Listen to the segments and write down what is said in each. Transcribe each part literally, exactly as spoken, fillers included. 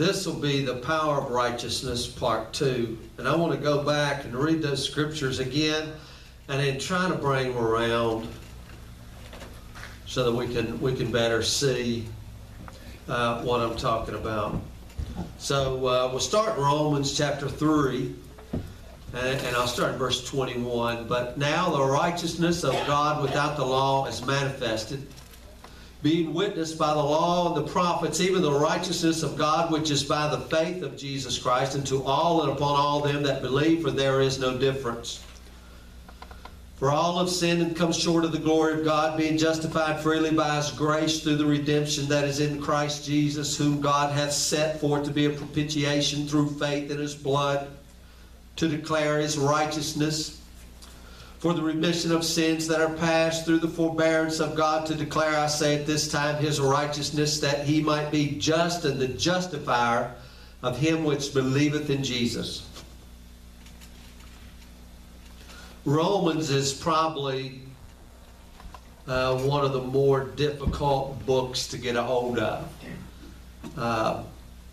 this will be the power of righteousness part two. And I want to go back and read those scriptures again and then try to bring them around so that we can we can better see uh, what I'm talking about. So uh, we'll start in Romans chapter three, and, and I'll start in verse twenty-one. But now the righteousness of God without the law is manifested, being witnessed by the law and the prophets, even the righteousness of God which is by the faith of Jesus Christ, unto all and upon all them that believe, for there is no difference. For all have sinned and come short of the glory of God, being justified freely by His grace through the redemption that is in Christ Jesus, whom God hath set forth to be a propitiation through faith in His blood, to declare His righteousness for the remission of sins that are past, through the forbearance of God, to declare, I say at this time, His righteousness, that He might be just and the justifier of him which believeth in Jesus. Romans is probably uh, one of the more difficult books to get a hold of. Uh,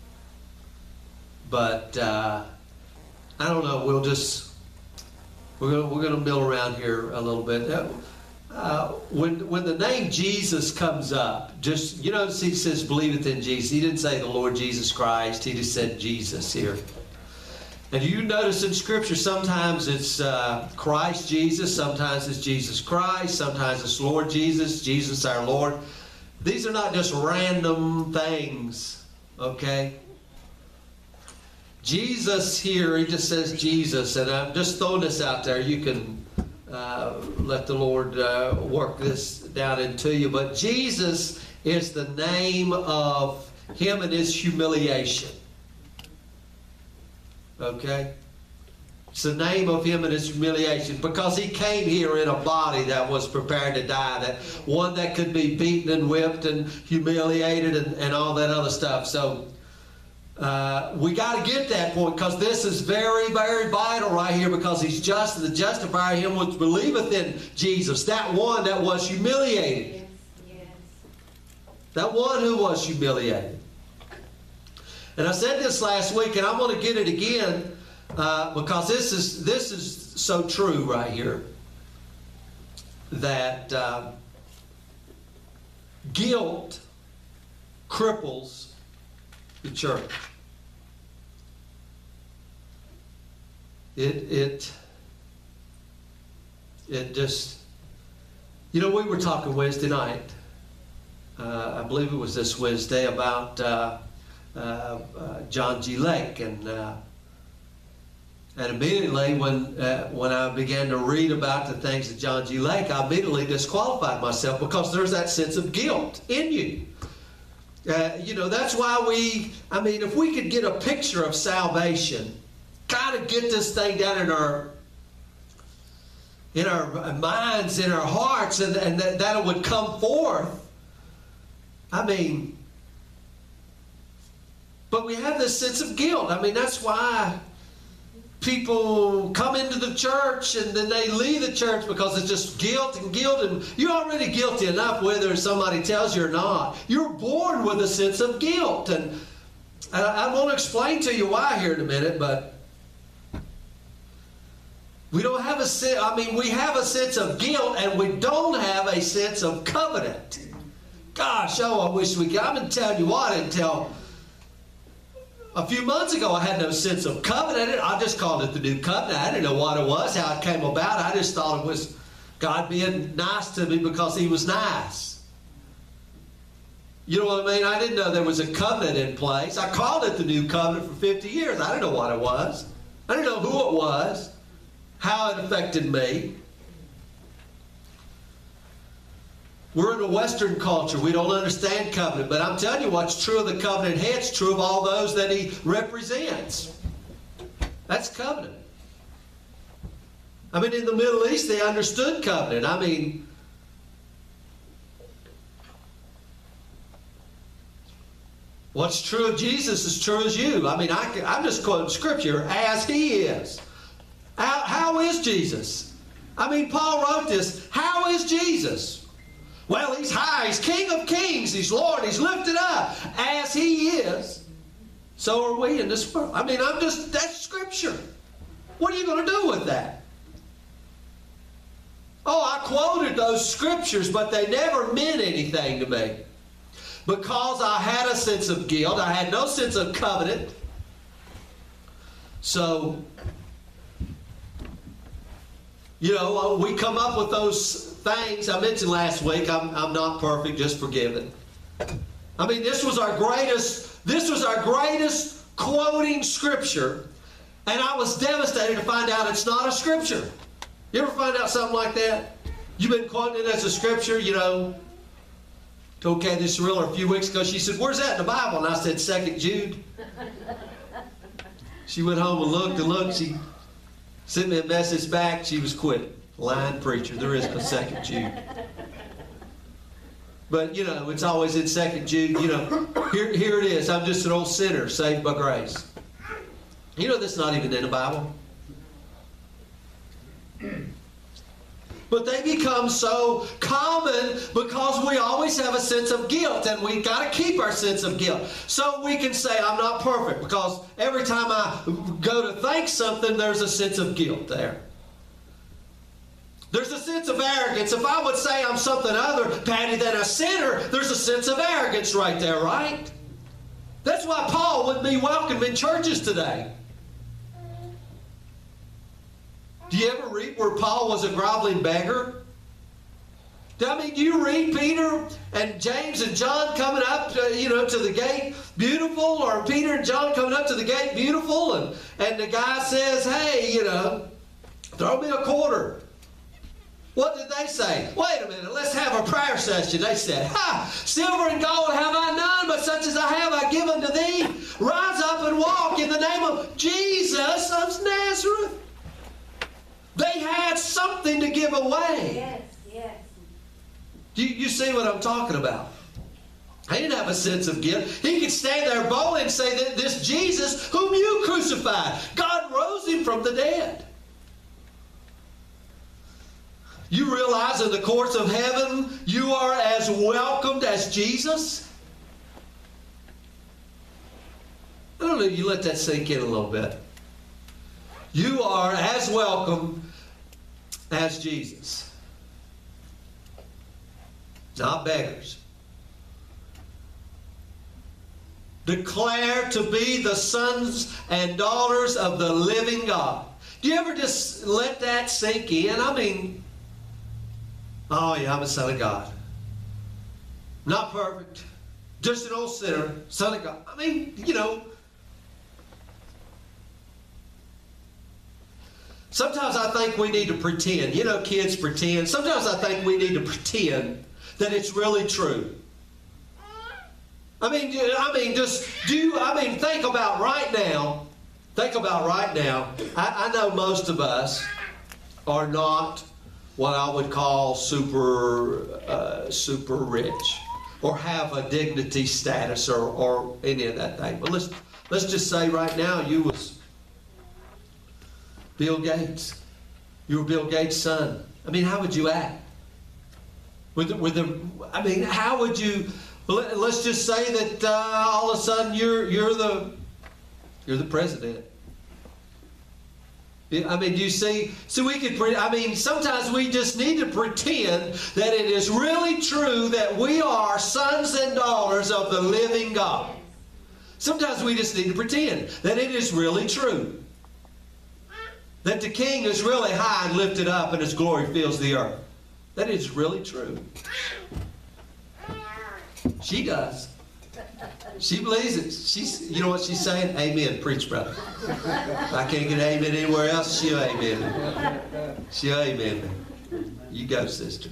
but uh, I don't know, we'll just, we're going we're gonna mill around here a little bit. Uh, when, when the name Jesus comes up, just, you know, he says, believeth in Jesus. He didn't say the Lord Jesus Christ. He just said Jesus here. And you notice in Scripture, sometimes it's uh, Christ Jesus, sometimes it's Jesus Christ, sometimes it's Lord Jesus, Jesus our Lord. These are not just random things, okay? Jesus here, he just says Jesus, and I'm just throwing this out there. You can uh, let the Lord uh, work this down into you. But Jesus is the name of Him and His humiliation. Okay? It's the name of Him and His humiliation, because He came here in a body that was prepared to die, that one that could be beaten and whipped and humiliated and, and all that other stuff. So uh, we got to get that point, because this is very, very vital right here, because He's just the justifier, Him which believeth in Jesus, that one that was humiliated. Yes, yes. That one who was humiliated. And I said this last week, and I'm going to get it again, uh, because this is this is so true right here, that uh, guilt cripples the church. It it it just, you know, we were talking Wednesday night. Uh, I believe it was this Wednesday, about Uh, Uh, uh, John G. Lake, and uh, and immediately when uh, when I began to read about the things of John G. Lake, I immediately disqualified myself, because there's that sense of guilt in you. Uh, you know, that's why we, I mean, if we could get a picture of salvation, kind of get this thing down in our in our minds, in our hearts, and, and that, that it would come forth. I mean, but we have this sense of guilt. I mean, that's why people come into the church and then they leave the church, because it's just guilt and guilt. And you're already guilty enough, whether somebody tells you or not. You're born with a sense of guilt. And I, I want to explain to you why here in a minute, but we don't have a sense, I mean, we have a sense of guilt, and we don't have a sense of covenant. Gosh, oh, I wish we could. I've been telling you what, until a few months ago, I had no sense of covenant. I just called it the new covenant. I didn't know what it was, how it came about. I just thought it was God being nice to me because He was nice. You know what I mean? I didn't know there was a covenant in place. I called it the new covenant for fifty years. I didn't know what it was. I didn't know who it was, how it affected me. We're in a Western culture. We don't understand covenant. But I'm telling you, what's true of the covenant head, it's true of all those that He represents. That's covenant. I mean, in the Middle East, they understood covenant. I mean, what's true of Jesus is true as you. I mean, I, I'm just quoting Scripture, as He is. How, how is Jesus? I mean, Paul wrote this. How is Jesus? Well, He's high. He's King of kings. He's Lord. He's lifted up as He is. So are we in this world. I mean, I'm just, that's Scripture. What are you going to do with that? Oh, I quoted those Scriptures, but they never meant anything to me. Because I had a sense of guilt. I had no sense of covenant. So, you know, we come up with those things. I mentioned last week, I'm, I'm not perfect, just forgiven. I mean, this was our greatest, this was our greatest quoting Scripture. And I was devastated to find out it's not a Scripture. You ever find out something like that? You've been quoting it as a Scripture, you know. Told Kathy Cirillo a few weeks ago, she said, where's that in the Bible? And I said, Second Jude. She went home and looked and looked. She sent me a message back. She was quitting. Lying preacher. There is no Second Jude. But, you know, it's always in Second Jude. You know, here, here it is. I'm just an old sinner saved by grace. You know that's not even in the Bible. But they become so common because we always have a sense of guilt, and we've got to keep our sense of guilt. So we can say, I'm not perfect, because every time I go to thank something, there's a sense of guilt there. There's a sense of arrogance. If I would say I'm something other, Patty, than a sinner, there's a sense of arrogance right there, right? That's why Paul wouldn't be welcome in churches today. Do you ever read where Paul was a groveling beggar? I mean, do you read Peter and James and John coming up, to, you know, to the gate beautiful, or Peter and John coming up to the gate beautiful, and, and the guy says, hey, you know, throw me a quarter. What did they say? Wait a minute, let's have a prayer session. They said, ha, silver and gold have I none, but such as I have I give unto thee. Rise up and walk in the name of Jesus of Nazareth. They had something to give away. Yes, yes. You, you see what I'm talking about? He didn't have a sense of guilt. He could stand there boldly and say that this Jesus whom you crucified, God rose him from the dead. You realize in the courts of heaven you are as welcomed as Jesus? I don't know if you let that sink in a little bit. You are as welcome as Jesus. Not beggars. Declare to be the sons and daughters of the living God. Do you ever just let that sink in? I mean, oh yeah, I'm a son of God. Not perfect. Just an old sinner. Son of God. I mean, you know, sometimes I think we need to pretend. You know, kids pretend. Sometimes I think we need to pretend that it's really true. I mean, I mean, just do. I mean, think about right now. Think about right now. I, I know most of us are not what I would call super, uh, super rich, or have a dignity status, or, or any of that thing. But let's let's just say right now you was Bill Gates. You were Bill Gates' son. I mean, how would you act? With the, with the, I mean, how would you? Let, let's just say that uh, all of a sudden you're you're the you're the president. I mean, do you see? So we could. I mean, sometimes we just need to pretend that it is really true that we are sons and daughters of the living God. Sometimes we just need to pretend that it is really true. That the King is really high and lifted up and his glory fills the earth. That is really true. She does. She believes it. She's, you know what she's saying? Amen. Preach, brother. I can't get amen anywhere else. She'll amen. She'll amen. You go, sister.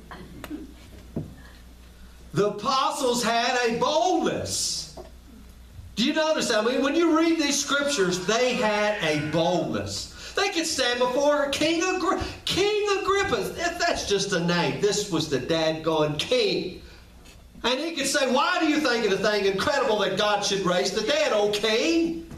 The apostles had a boldness. Do you notice that? I mean, when you read these scriptures, they had a boldness. They could stand before King Agrippa. King Agrippa. That's just a name. This was the dadgone king. And he could say, why do you think it a thing incredible that God should raise the dead, O king?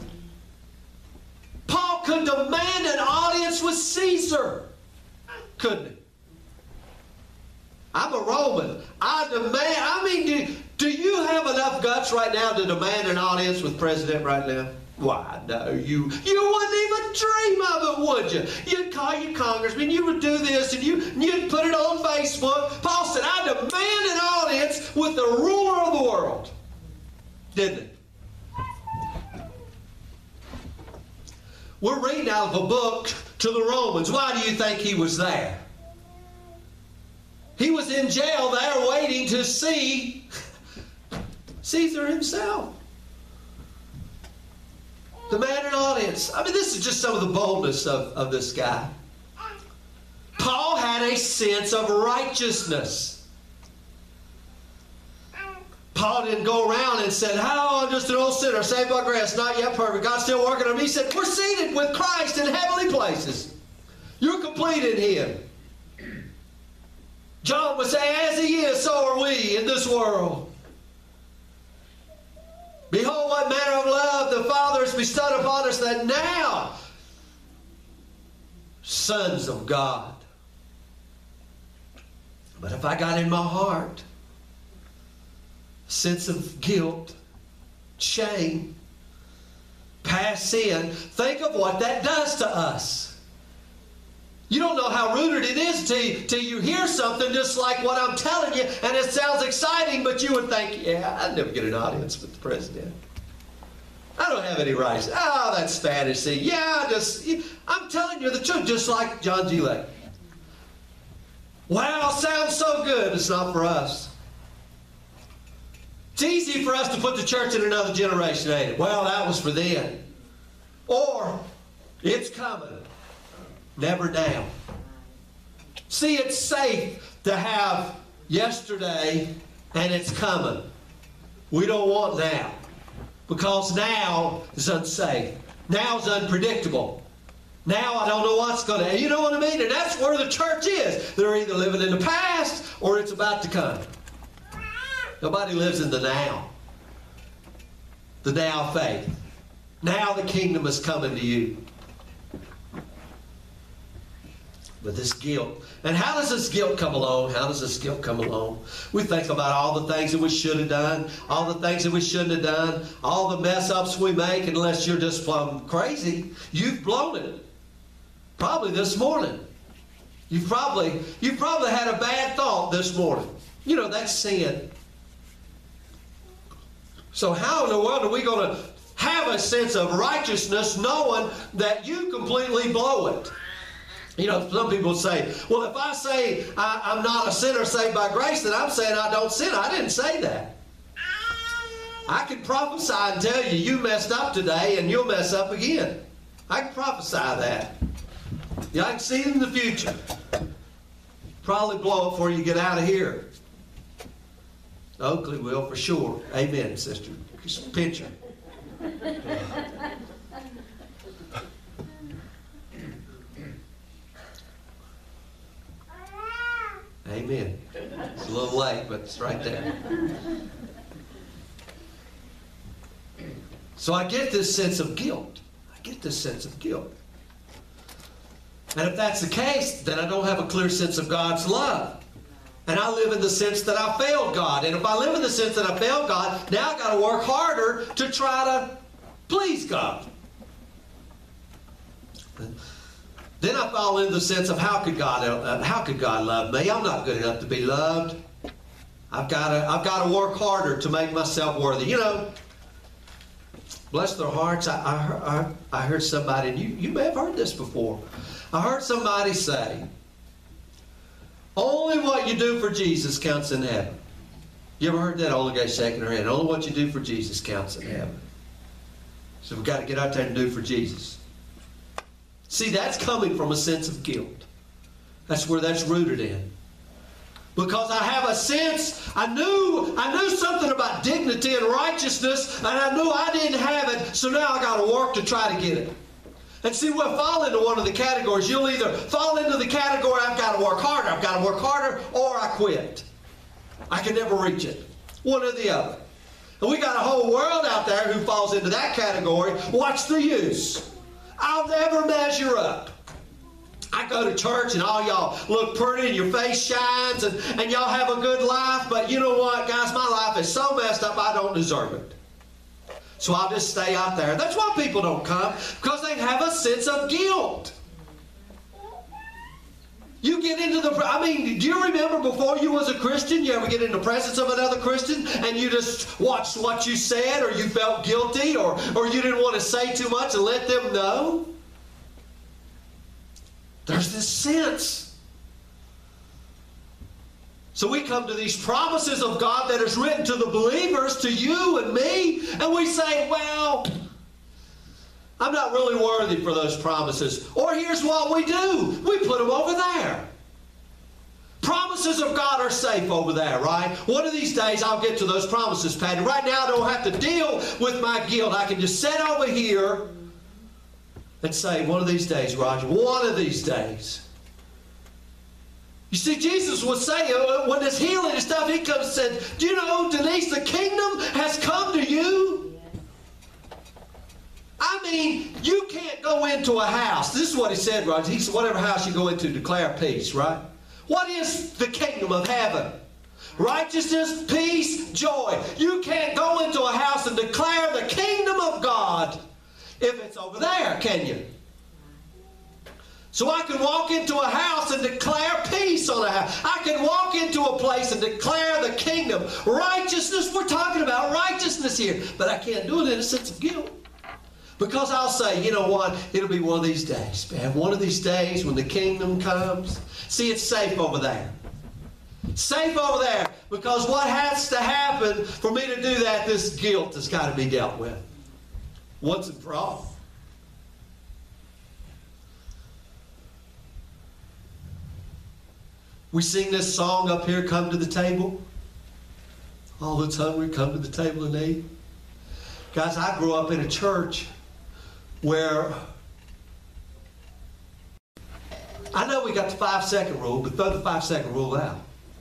Paul could demand an audience with Caesar. Couldn't he? I'm a Roman. I demand, I mean, do, Do you have enough guts right now to demand an audience with the president right now? Why, no, you you wouldn't even dream of it, would you? You'd call your congressman, you would do this, and, you, and you'd put it on Facebook. Paul said, I demand an audience with the ruler of the world. Didn't it? We're reading out of a book to the Romans. Why do you think he was there? He was in jail there waiting to see Caesar himself. Demand an audience. I mean, this is just some of the boldness of, of this guy. Paul had a sense of righteousness. Paul didn't go around and said, oh, I'm just an old sinner, saved by grace, not yet perfect. God's still working on me. He said, we're seated with Christ in heavenly places. You're complete in Him. John would say, as He is, so are we in this world. Behold, what manner of love the Father has bestowed upon us, that now, sons of God. But if I got in my heart a sense of guilt, shame, past sin, think of what that does to us. You don't know how rooted it is till you, till you hear something just like what I'm telling you, and it sounds exciting, but you would think, yeah, I'd never get an audience with the president. I don't have any rights. Oh, that's fantasy. Yeah, just I'm telling you the truth, just like John G. Lake. Wow, sounds so good. It's not for us. It's easy for us to put the church in another generation, ain't it? Well, that was for then. Or, it's coming. Never now. See, it's safe to have yesterday and it's coming. We don't want now. Because now is unsafe. Now is unpredictable. Now I don't know what's going to... You know what I mean? And that's where the church is. They're either living in the past or it's about to come. Nobody lives in the now. The now faith. Now the kingdom is coming to you. But this guilt. And how does this guilt come along? How does this guilt come along? We think about all the things that we should have done, all the things that we shouldn't have done, all the mess ups we make, unless you're just plumb crazy. You've blown it. Probably this morning. You've probably, you've probably had a bad thought this morning. You know, that's sin. So how in the world are we going to have a sense of righteousness knowing that you completely blow it? You know, some people say, well, if I say I, I'm not a sinner saved by grace, then I'm saying I don't sin. I didn't say that. I can prophesy and tell you, you messed up today and you'll mess up again. I can prophesy that. Yeah, I can see it in the future. Probably blow it before you get out of here. Oakley will, for sure. Amen, sister. Just pinch her. Amen. It's a little late, but it's right there. So I get this sense of guilt. I get this sense of guilt. And if that's the case, then I don't have a clear sense of God's love. And I live in the sense that I failed God. And if I live in the sense that I failed God, now I've got to work harder to try to please God. Then I fall into the sense of how could God, uh, how could God love me? I'm not good enough to be loved. I've got to, I've got to work harder to make myself worthy. You know, bless their hearts. I, I, I, I heard somebody, and you, you may have heard this before. I heard somebody say, only what you do for Jesus counts in heaven. You ever heard that? Old guy shaking her head. Only what you do for Jesus counts in heaven. So we've got to get out there and do for Jesus. See, that's coming from a sense of guilt. That's where that's rooted in. Because I have a sense, I knew, I knew something about dignity and righteousness, and I knew I didn't have it, so now I got to work to try to get it. And see, we'll fall into one of the categories. You'll either fall into the category, I've got to work harder, I've got to work harder, or I quit. I can never reach it. One or the other. And we got a whole world out there who falls into that category. What's the use? I'll never measure up. I go to church and all y'all look pretty and your face shines and, and y'all have a good life, but you know what, guys? My life is so messed up I don't deserve it. So I'll just stay out there. That's why people don't come, because they have a sense of guilt. You get into the, I mean, do you remember before you was a Christian, you ever get in the presence of another Christian and you just watched what you said, or you felt guilty, or, or you didn't want to say too much and let them know? There's this sense. So we come to these promises of God that is written to the believers, to you and me, and we say, well, I'm not really worthy for those promises. Or here's what we do. We put them over there. Promises of God are safe over there, right? One of these days I'll get to those promises, Patty. Right now I don't have to deal with my guilt. I can just sit over here and say, one of these days, Roger, one of these days. You see, Jesus was saying, when there's healing and stuff, he comes and said, do you know, Denise, the kingdom has come to you? I mean, you can't go into a house. This is what he said, Roger. He said, whatever house you go into, declare peace, right? What is the kingdom of heaven? Righteousness, peace, joy. You can't go into a house and declare the kingdom of God if it's over there, can you? So I can walk into a house and declare peace on a house. I can walk into a place and declare the kingdom. Righteousness, we're talking about righteousness here. But I can't do it in a sense of guilt. Because I'll say, you know what, it'll be one of these days, man. One of these days when the kingdom comes. See, it's safe over there. Safe over there. Because what has to happen for me to do that, this guilt has got to be dealt with. Once and for all. We sing this song up here, Come to the Table. All that's hungry, come to the table and eat. Guys, I grew up in a church where I know we got the five second rule, but throw the five second rule out.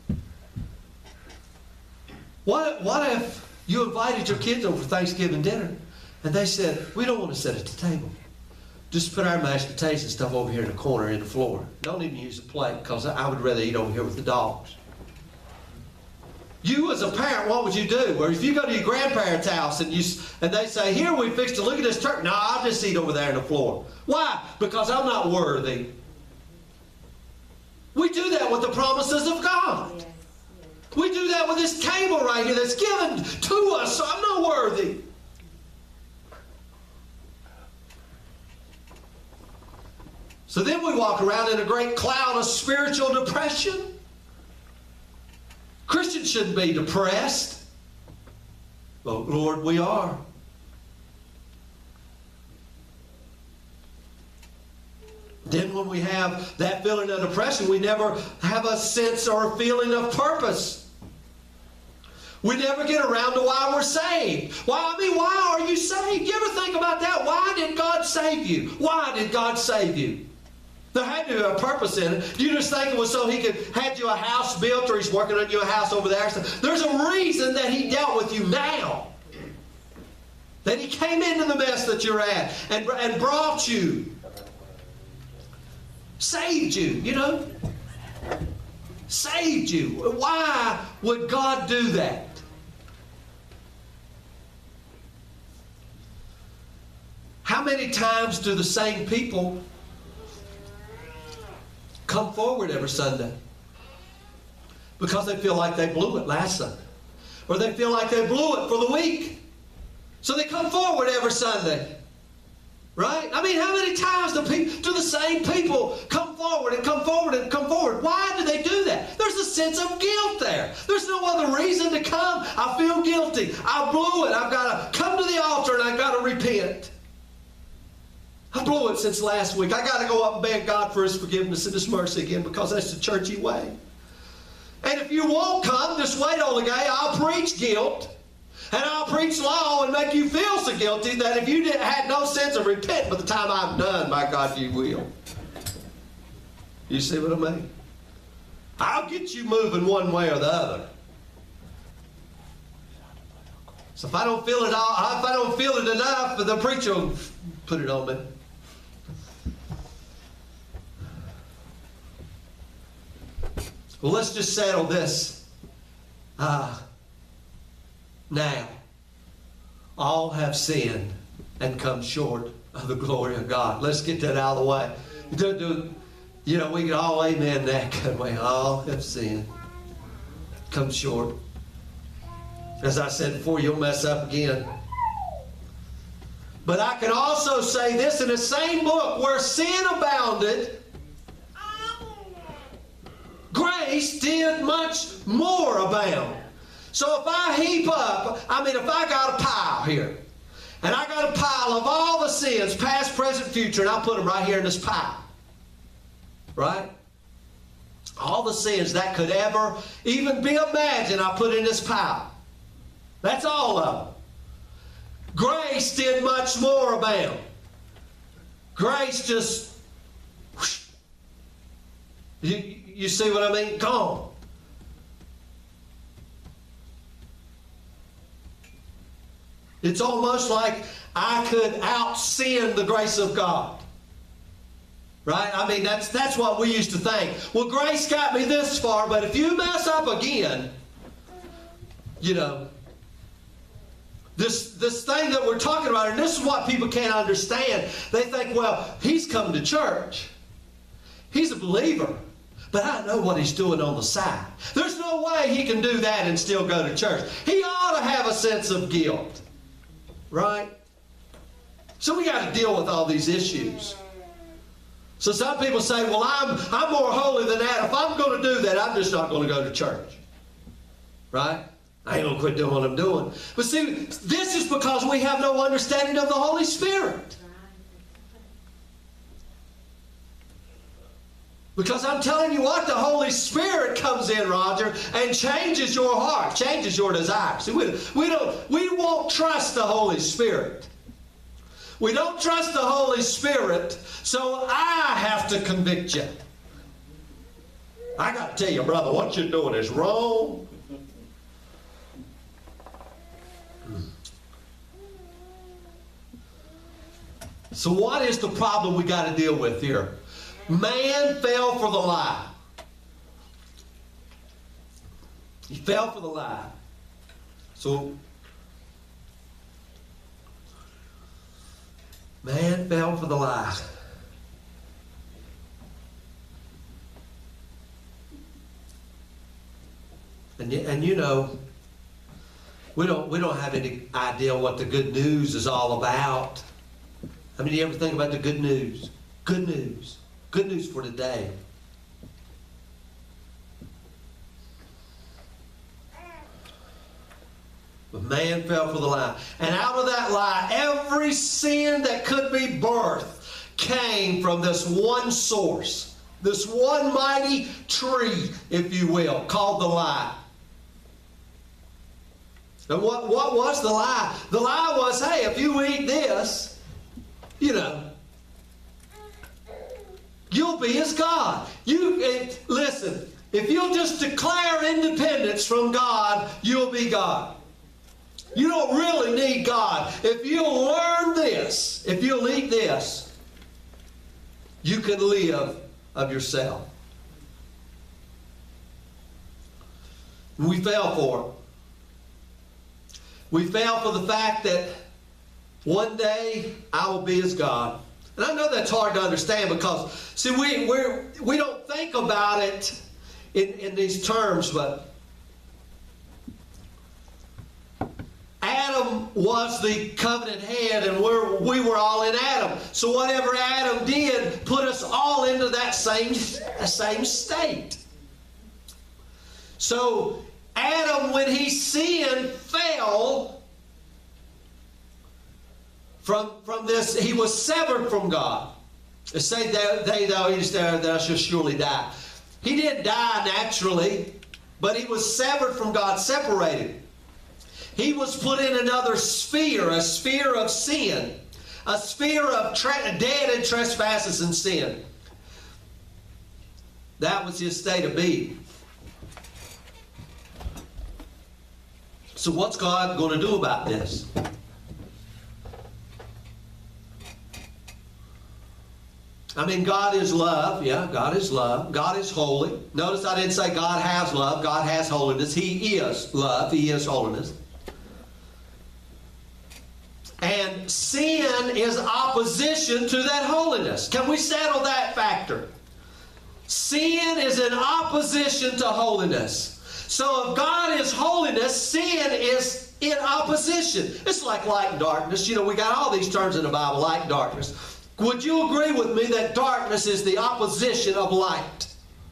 What, what if you invited your kids over for Thanksgiving dinner and they said, we don't want to sit at the table. Just put our mashed potatoes and stuff over here in the corner in the floor. Don't even use a plate, because I would rather eat over here with the dogs. You as a parent, what would you do? Or if you go to your grandparents' house and you and they say, here, we fixed to look at this turkey. No, I'll just eat over there on the floor. Why? Because I'm not worthy. We do that with the promises of God. Yes, yes. We do that with this table right here that's given to us, so I'm not worthy. So then we walk around in a great cloud of spiritual depression. Christians shouldn't be depressed. Well, Lord, we are. Then when we have that feeling of depression, we never have a sense or a feeling of purpose. We never get around to why we're saved. Why, I mean, why are you saved? You ever think about that? Why did God save you? Why did God save you? There had to be a purpose in it. Do you just think it was so he could hand you a house built, or he's working on you a house over there? So there's a reason that he dealt with you now. That he came into the mess that you're at and, and brought you. Saved you, you know. Saved you. Why would God do that? How many times do the same people come forward every Sunday? Because they feel like they blew it last Sunday. Or they feel like they blew it for the week. So they come forward every Sunday. Right? I mean, how many times do, people, do the same people come forward and come forward and come forward? Why do they do that? There's a sense of guilt there. There's no other reason to come. I feel guilty. I blew it. I've got to come to the altar and I've got to repent. I blew it since last week. I got to go up and beg God for His forgiveness and His mercy again, because that's the churchy way. And if you won't come, just wait on the guy. I'll preach guilt. And I'll preach law and make you feel so guilty that if you didn't, had no sense of repent by the time I'm done, my God, you will. You see what I mean? I'll get you moving one way or the other. So if I don't feel it all, if I don't feel it enough, the preacher will put it on me. Well, let's just settle this uh, now. All have sinned and come short of the glory of God. Let's get that out of the way. Do, do, you know, we can all amen that, can we? All have sinned, come short. As I said before, you'll mess up again. But I can also say this in the same book, where sin abounded, grace did much more abound. So if I heap up, I mean, if I got a pile here, and I got a pile of all the sins, past, present, future, and I'll put them right here in this pile. Right? All the sins that could ever even be imagined, I put in this pile. That's all of them. Grace did much more abound. Grace just, whoosh. You, you see what I mean? Gone. It's almost like I could out-sin the grace of God. Right? I mean, that's, that's what we used to think. Well, grace got me this far, but if you mess up again, you know, This, this thing that we're talking about, and this is what people can't understand. They think, well, he's come to church. He's a believer. But I know what he's doing on the side. There's no way he can do that and still go to church. He ought to have a sense of guilt. Right? So we got to deal with all these issues. So some people say, well, I'm, I'm more holy than that. If I'm going to do that, I'm just not going to go to church. Right? I ain't going to quit doing what I'm doing. But see, this is because we have no understanding of the Holy Spirit. Because I'm telling you what, the Holy Spirit comes in, Roger, and changes your heart, changes your desires. See, we, we, don't, we won't trust the Holy Spirit. We don't trust the Holy Spirit, so I have to convict you. I got to tell you, brother, what you're doing is wrong. So what is the problem we got to deal with here? Man fell for the lie. He fell for the lie. So, man fell for the lie. And, and you know, we don't, we don't have any idea what the good news is all about. I mean, you ever think about the good news? Good news. Good news for today. But man fell for the lie. And out of that lie, every sin that could be birthed came from this one source. This one mighty tree, if you will, called the lie. And what, what was the lie? The lie was, hey, if you eat this, you know, you'll be as God. You it, listen, if you'll just declare independence from God, you'll be God. You don't really need God. If you'll learn this, if you'll eat this, you can live of yourself. We fell for it. We fell for the fact that one day I will be as God. And I know that's hard to understand because, see, we we're, we don't think about it in, in these terms, but Adam was the covenant head and we're, we were all in Adam. So whatever Adam did put us all into that same, same state. So Adam, when he sinned, fell From, from this, he was severed from God. It say, they thou eatest there, thou shalt surely die. He didn't die naturally, but he was severed from God, separated. He was put in another sphere, a sphere of sin, a sphere of tra- dead and trespasses and sin. That was his state of being. So what's God going to do about this? I mean, God is love. Yeah, God is love. God is holy. Notice I didn't say God has love. God has holiness. He is love. He is holiness. And sin is opposition to that holiness. Can we settle that factor? Sin is in opposition to holiness. So if God is holiness, sin is in opposition. It's like light and darkness. You know, we got all these terms in the Bible, light and darkness. Would you agree with me that darkness is the opposition of light?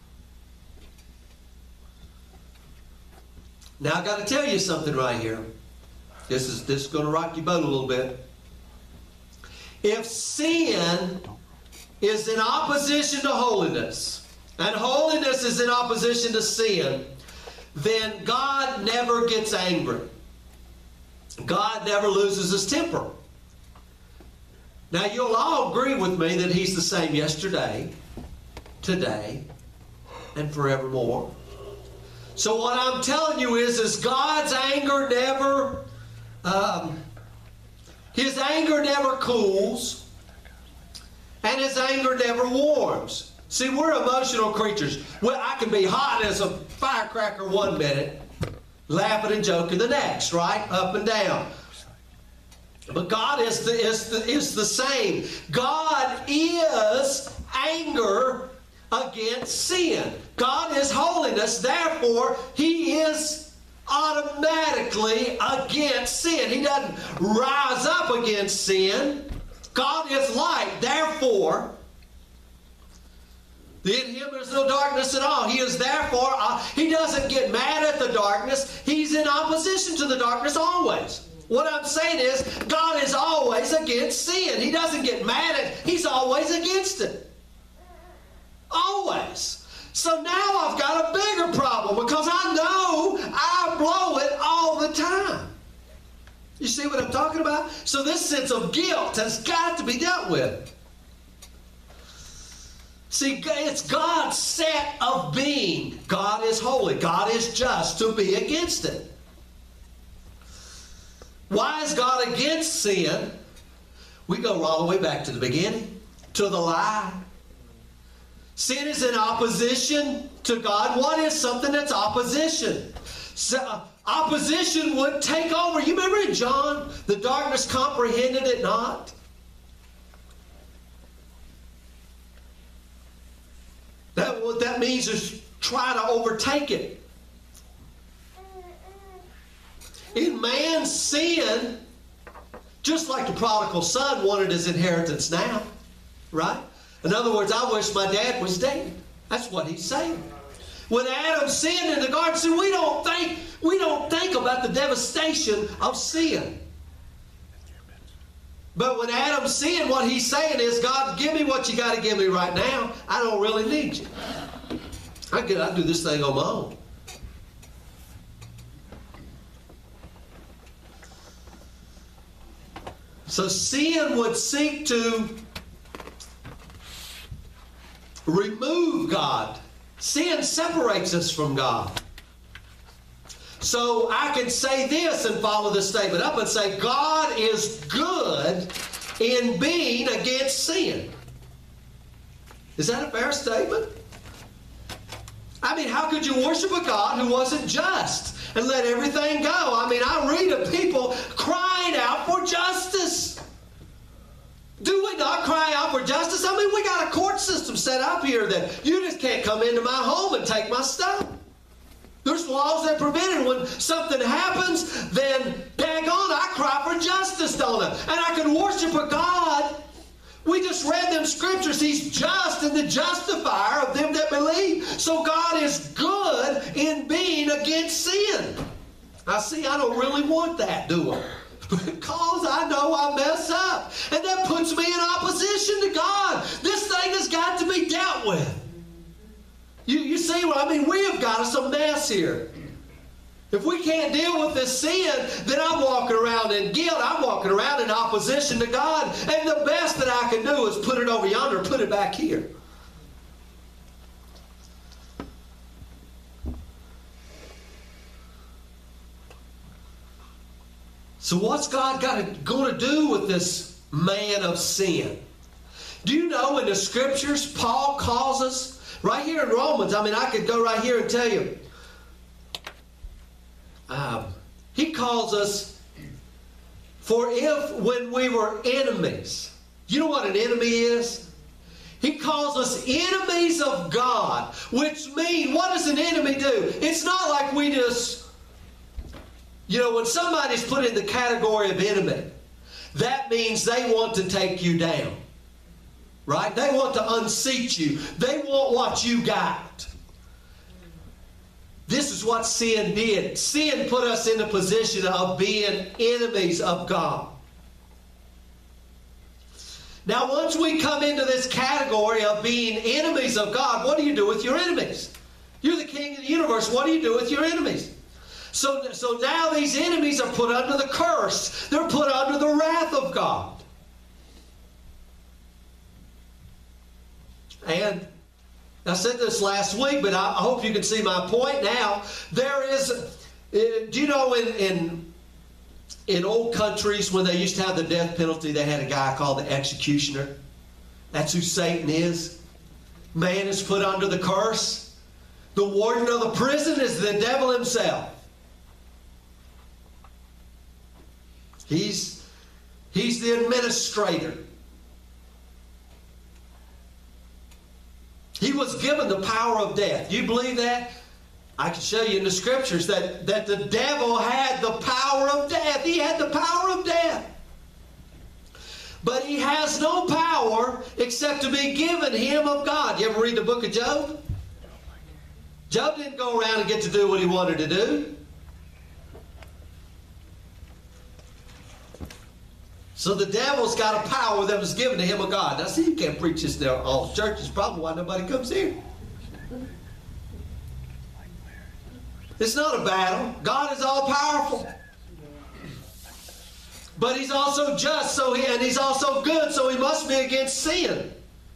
Now I've got to tell you something right here. This is, this is going to rock your boat a little bit. If sin is in opposition to holiness, and holiness is in opposition to sin, then God never gets angry. God never loses his temper. Now, you'll all agree with me that he's the same yesterday, today, and forevermore. So what I'm telling you is, is God's anger never, um, his anger never cools, and his anger never warms. See, we're emotional creatures. Well, I can be hot as a firecracker one minute, laughing and joking the next, right? Up and down. But God is the, is the, is the same. God is anger against sin. God is holiness, therefore he is automatically against sin. He doesn't rise up against sin. God is light, therefore in him there's no darkness at all. He is therefore, uh, he doesn't get mad at the darkness. He's in opposition to the darkness always. What I'm saying is, God is always against sin. He doesn't get mad at it. He's always against it. Always. So now I've got a bigger problem because I know I blow it all the time. You see what I'm talking about? So this sense of guilt has got to be dealt with. See, it's God's set of being. God is holy. God is just to be against it. Why is God against sin? We go all the way back to the beginning, to the lie. Sin is in opposition to God. What is something that's opposition? So, uh, opposition would take over. You remember in John, the darkness comprehended it not? That, what that means is try to overtake it. In man's sin, just like the prodigal son wanted his inheritance now, right? In other words, I wish my dad was dead. That's what he's saying. When Adam sinned in the garden, see, we don't think we don't think about the devastation of sin. But when Adam sinned, what he's saying is, God, give me what you got to give me right now. I don't really need you. I can I do this thing on my own. So sin would seek to remove God. Sin separates us from God. So I can say this and follow this statement up and say, God is good in being against sin. Is that a fair statement? I mean, how could you worship a God who wasn't just and let everything go? I mean, I read of people crying out for justice. Do we not cry out for justice? I mean, we got a court system set up here that you just can't come into my home and take my stuff. There's laws that prevent it. When something happens, then daggone, I cry for justice, don't I? And I can worship a God. We just read them scriptures. He's just and the justifier of them that believe. So God is good in being against sin. I see, I don't really want that, do I? Because I know I mess up. And that puts me in opposition to God. This thing has got to be dealt with. You, you see what I mean? We have got us a mess here. If we can't deal with this sin, then I'm walking around in guilt. I'm walking around in opposition to God. And the best that I can do is put it over yonder, put it back here. So what's God got to, going to do with this man of sin? Do you know in the Scriptures, Paul calls us, right here in Romans, I mean, I could go right here and tell you, um, he calls us, for if when we were enemies, you know what an enemy is? He calls us enemies of God, which means, what does an enemy do? It's not like we just, you know, when somebody's put in the category of enemy, that means they want to take you down. Right? They want to unseat you. They want what you got. This is what sin did. Sin put us in a position of being enemies of God. Now, once we come into this category of being enemies of God, what do you do with your enemies? You're the king of the universe. What do you do with your enemies? So, so now these enemies are put under the curse. They're put under the wrath of God. And I said this last week, but I hope you can see my point now. There is, uh, do you know in, in in old countries when they used to have the death penalty, they had a guy called the executioner. That's who Satan is. Man is put under the curse. The warden of the prison is the devil himself. He's, he's the administrator. He was given the power of death. Do you believe that? I can show you in the Scriptures that, that the devil had the power of death. He had the power of death. But he has no power except to be given him of God. You ever read the book of Job? Job didn't go around and get to do what he wanted to do. So the devil's got a power that was given to him of God. Now see, you can't preach this in all churches. Probably why nobody comes here. It's not a battle. God is all powerful. But he's also just, so he, and he's also good, so he must be against sin.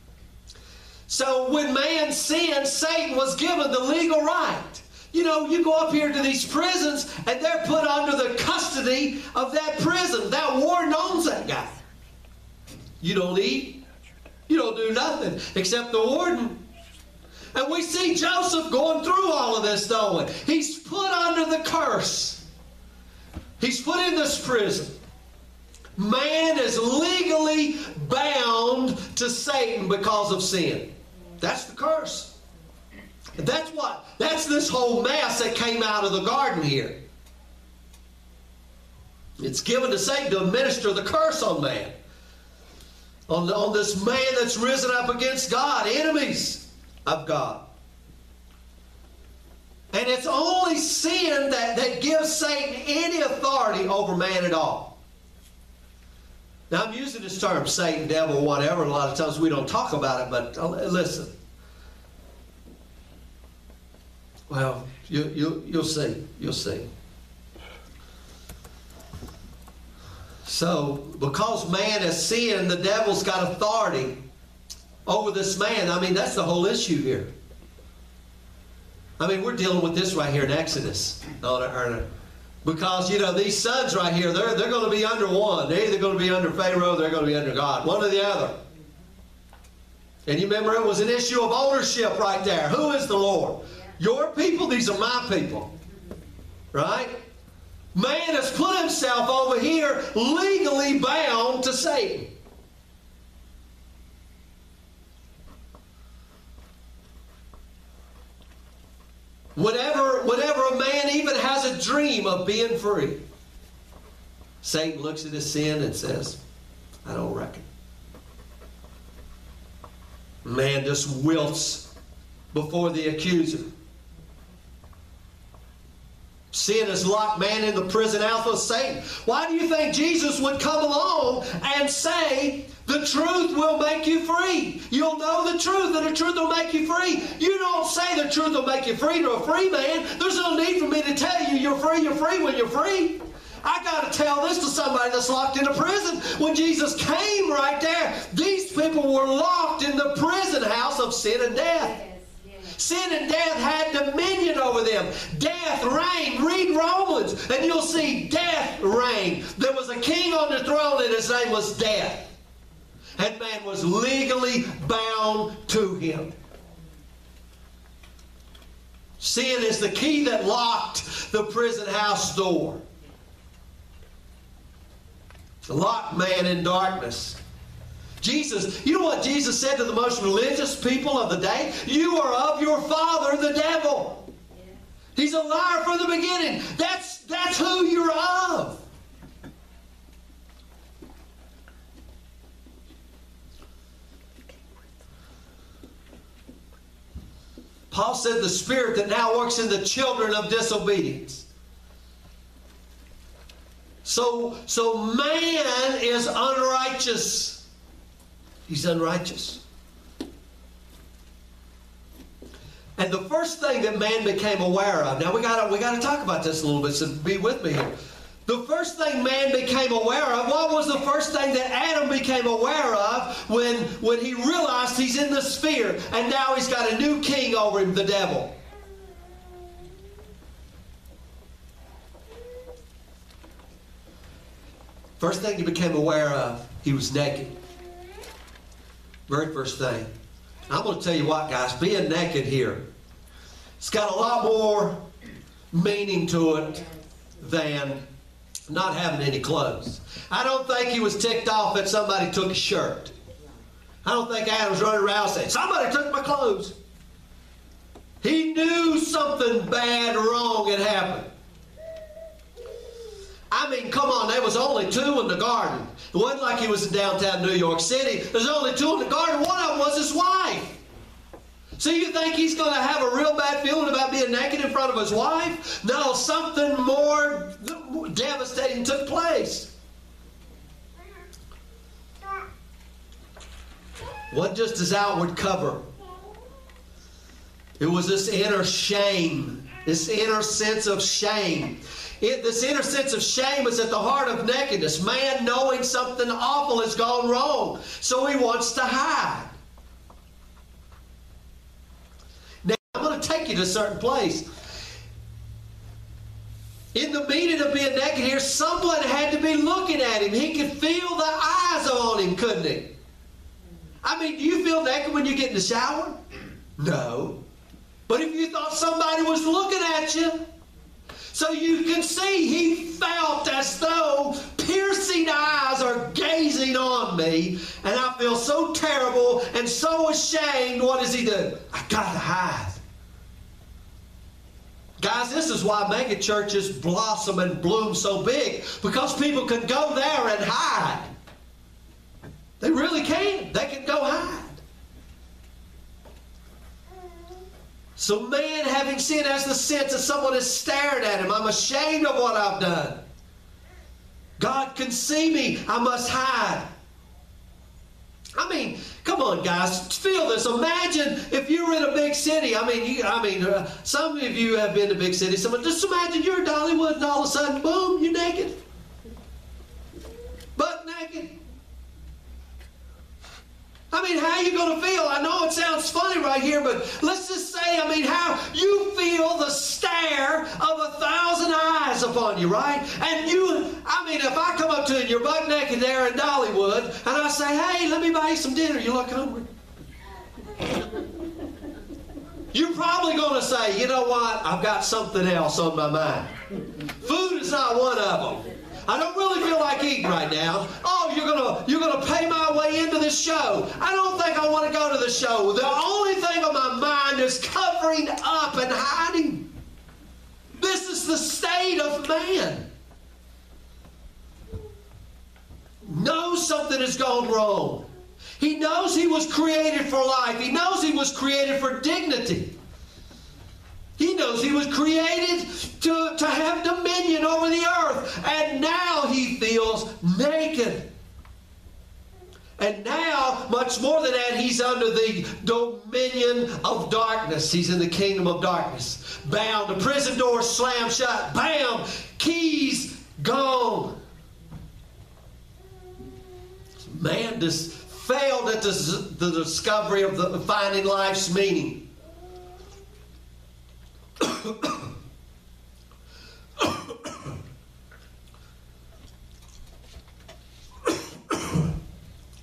So when man sinned, Satan was given the legal right. You know, you go up here to these prisons, and they're put under the custody of that prison. That warden owns that guy. You don't eat. You don't do nothing except the warden. And we see Joseph going through all of this, don't we? He's put under the curse. He's put in this prison. Man is legally bound to Satan because of sin. That's the curse. That's what, that's this whole mess that came out of the garden here. It's given to Satan to administer the curse on man. On, the, on this man that's risen up against God, enemies of God. And it's only sin that, that gives Satan any authority over man at all. Now I'm using this term, Satan, devil, whatever. A lot of times we don't talk about it, but uh, listen. Well, you, you, you'll see. You'll see. So, because man has sinned, the devil's got authority over this man. I mean, that's the whole issue here. I mean, we're dealing with this right here in Exodus. Because, you know, these sons right here, they're, they're going to be under one. They're either going to be under Pharaoh, they're going to be under God. One or the other. And you remember it was an issue of ownership right there. Who is the Lord? Your people, these are my people. Right? Man has put himself over here legally bound to Satan. Whenever, whenever a man even has a dream of being free, Satan looks at his sin and says, I don't reckon. Man just wilts before the accuser. Sin has locked man in the prison house of Satan. Why do you think Jesus would come along and say, the truth will make you free? You'll know the truth, and the truth will make you free. You don't say the truth will make you free to a free man. There's no need for me to tell you you're free, you're free when you're free. I got to tell this to somebody that's locked in a prison. When Jesus came right there, these people were locked in the prison house of sin and death. Sin and death had dominion over them. Death reigned. Read Romans and you'll see death reigned. There was a king on the throne and his name was Death. and man was legally bound to him. Sin is the key that locked the prison house door. The locked man in darkness. Jesus, you know what Jesus said to the most religious people of the day? You are of your father, the devil. He's a liar from the beginning. That's, that's who you're of. Paul said the spirit that now works in the children of disobedience. So, so man is unrighteous. He's unrighteous. And the first thing that man became aware of, now we got we got to talk about this a little bit, so be with me here. The first thing man became aware of, what was the first thing that Adam became aware of when, when he realized he's in the sphere and now he's got a new king over him, the devil? First thing he became aware of, he was naked. Very first thing. I'm going to tell you what, guys, being naked here, it's got a lot more meaning to it than not having any clothes. I don't think he was ticked off that somebody took his shirt. I don't think Adam was running around saying, somebody took my clothes. He knew something bad, wrong had happened. I mean, come on, there was only two in the garden. It wasn't like he was in downtown New York City. There's only two in the garden. One of them was his wife. So you think he's going to have a real bad feeling about being naked in front of his wife? No, something more devastating took place. What just his outward cover? It was this inner shame, this inner sense of shame. It, this inner sense of shame is at the heart of nakedness. Man knowing something awful has gone wrong, so he wants to hide. Now, I'm going to take you to a certain place. In the meaning of being naked here, someone had to be looking at him. He could feel the eyes on him, couldn't he? I mean, do you feel naked when you get in the shower? No. But if you thought somebody was looking at you, so you can see he felt as though piercing eyes are gazing on me, and I feel so terrible and so ashamed. What does he do? I gotta hide. Guys, this is why mega churches blossom and bloom so big, because people can go there and hide. They really can. They can go hide. So man, having sinned, has the sense that someone has stared at him. I'm ashamed of what I've done. God can see me. I must hide. I mean, come on, guys, feel this. Imagine if you were in a big city. I mean, you, I mean, uh, some of you have been to big cities. Someone, just imagine you're in Dollywood, and all of a sudden, boom, you're naked, butt naked. I mean, how are you going to feel? I know it sounds funny right here, but let's just say, I mean, how you feel the stare of a thousand eyes upon you, right? And you, I mean, if I come up to you and you're butt naked there in Dollywood, and I say, hey, let me buy you some dinner, you look hungry. You're probably going to say, you know what? I've got something else on my mind. Food is not one of them. I don't really feel like eating right now. Oh, you're gonna you're gonna pay my way into this show. I don't think I want to go to the show. The only thing on my mind is covering up and hiding. This is the state of man. Knows something has gone wrong. He knows he was created for life. He knows he was created for dignity. He knows he was created to, to have dominion over the earth. And now he feels naked. And now, much more than that, he's under the dominion of darkness. He's in the kingdom of darkness. Bound. The prison door slammed shut. Bam! Keys gone. Man just failed at the, the discovery of the finding life's meaning.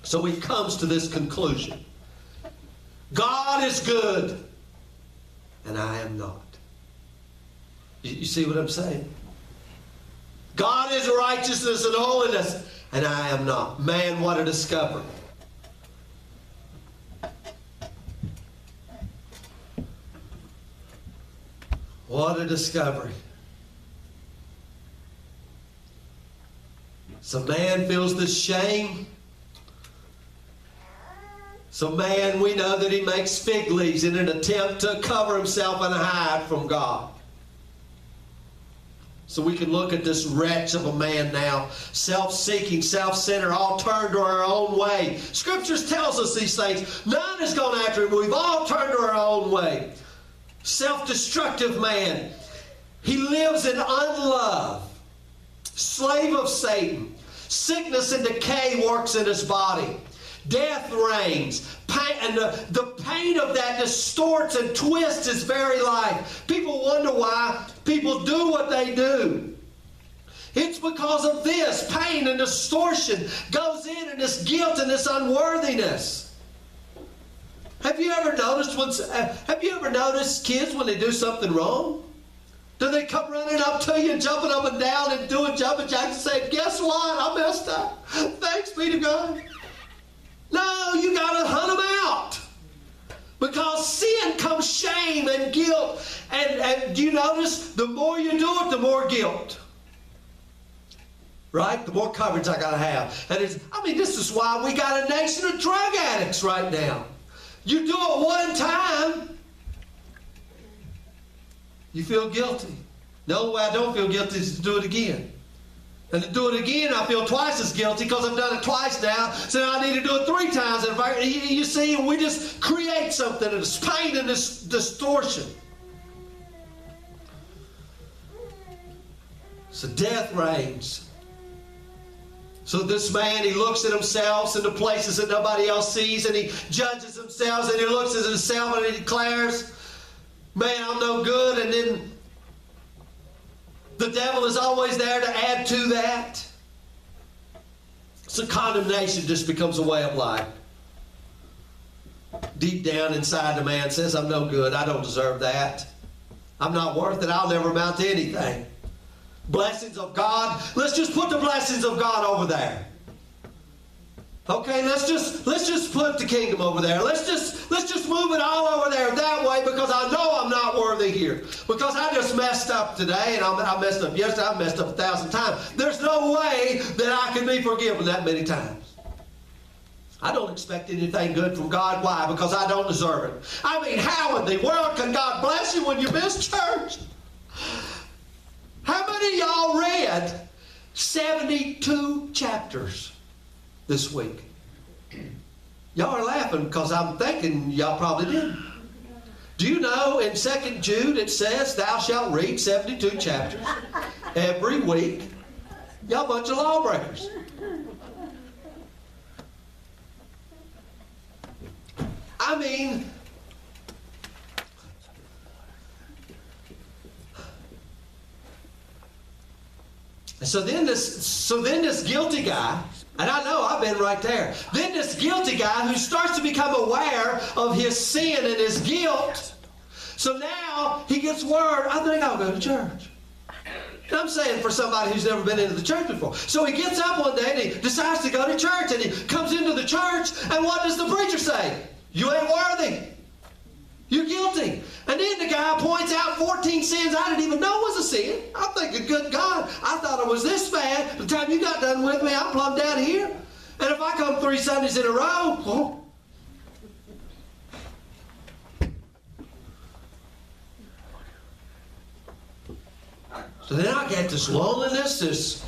So he comes to this conclusion. God is good, and I am not. You, you see what I'm saying? God is righteousness and holiness, and I am not. Man, what a discovery. What a discovery. So man feels this shame. So man, we know that he makes fig leaves in an attempt to cover himself and hide from God. So we can look at this wretch of a man now, self-seeking, self-centered, all turned to our own way. Scriptures tells us these things. None has gone after him. We've all turned to our own way. Self-destructive man. He lives in unlove. Slave of Satan. Sickness and decay works in his body. Death reigns. Pain, and the, the pain of that distorts and twists his very life. People wonder why people do what they do. It's because of this. Pain and distortion goes in, and this guilt and this unworthiness. Have you ever noticed when, have you ever noticed kids when they do something wrong? Do they come running up to you and jumping up and down and doing jumping jacks and saying, guess what? I messed up. Thanks be to God. No, you got to hunt them out. Because sin comes shame and guilt. And, and do you notice? The more you do it, the more guilt. Right? The more coverage I got to have. And it's, I mean, this is why we got a nation of drug addicts right now. You do it one time, you feel guilty. The only way I don't feel guilty is to do it again. And to do it again, I feel twice as guilty because I've done it twice now. So now I need to do it three times. And if I, you see, we just create something, and it's pain and this distortion. So death reigns. So this man, he looks at himself in the places that nobody else sees, and he judges himself, and he looks at himself and he declares, man, I'm no good. And then the devil is always there to add to that. So condemnation just becomes a way of life. Deep down inside, the man says, I'm no good. I don't deserve that. I'm not worth it. I'll never amount to anything. Blessings of God. Let's just put the blessings of God over there. Okay, let's just let's just put the kingdom over there. Let's just let's just move it all over there that way, because I know I'm not worthy here. Because I just messed up today, and I, I messed up yesterday. I messed up a thousand times. There's no way that I can be forgiven that many times. I don't expect anything good from God. Why? Because I don't deserve it. I mean, how in the world can God bless you when you miss church? How many of y'all read seventy-two chapters this week? Y'all are laughing because I'm thinking y'all probably did. Do you know in Second Jude it says, thou shalt read seventy-two chapters every week? Y'all a bunch of lawbreakers. I mean, so then this, so then this guilty guy, and I know I've been right there. Then this guilty guy who starts to become aware of his sin and his guilt. So now he gets word, I think I'll go to church. And I'm saying for somebody who's never been into the church before. So he gets up one day and he decides to go to church, and he comes into the church, and what does the preacher say? You ain't worthy. You're guilty. And then the guy points out fourteen sins I didn't even know was a sin. I'm thinking, good God, I thought it was this bad. By the time you got done with me, I'm plumb down here. And if I come three Sundays in a row, oh. So then I get this loneliness, this...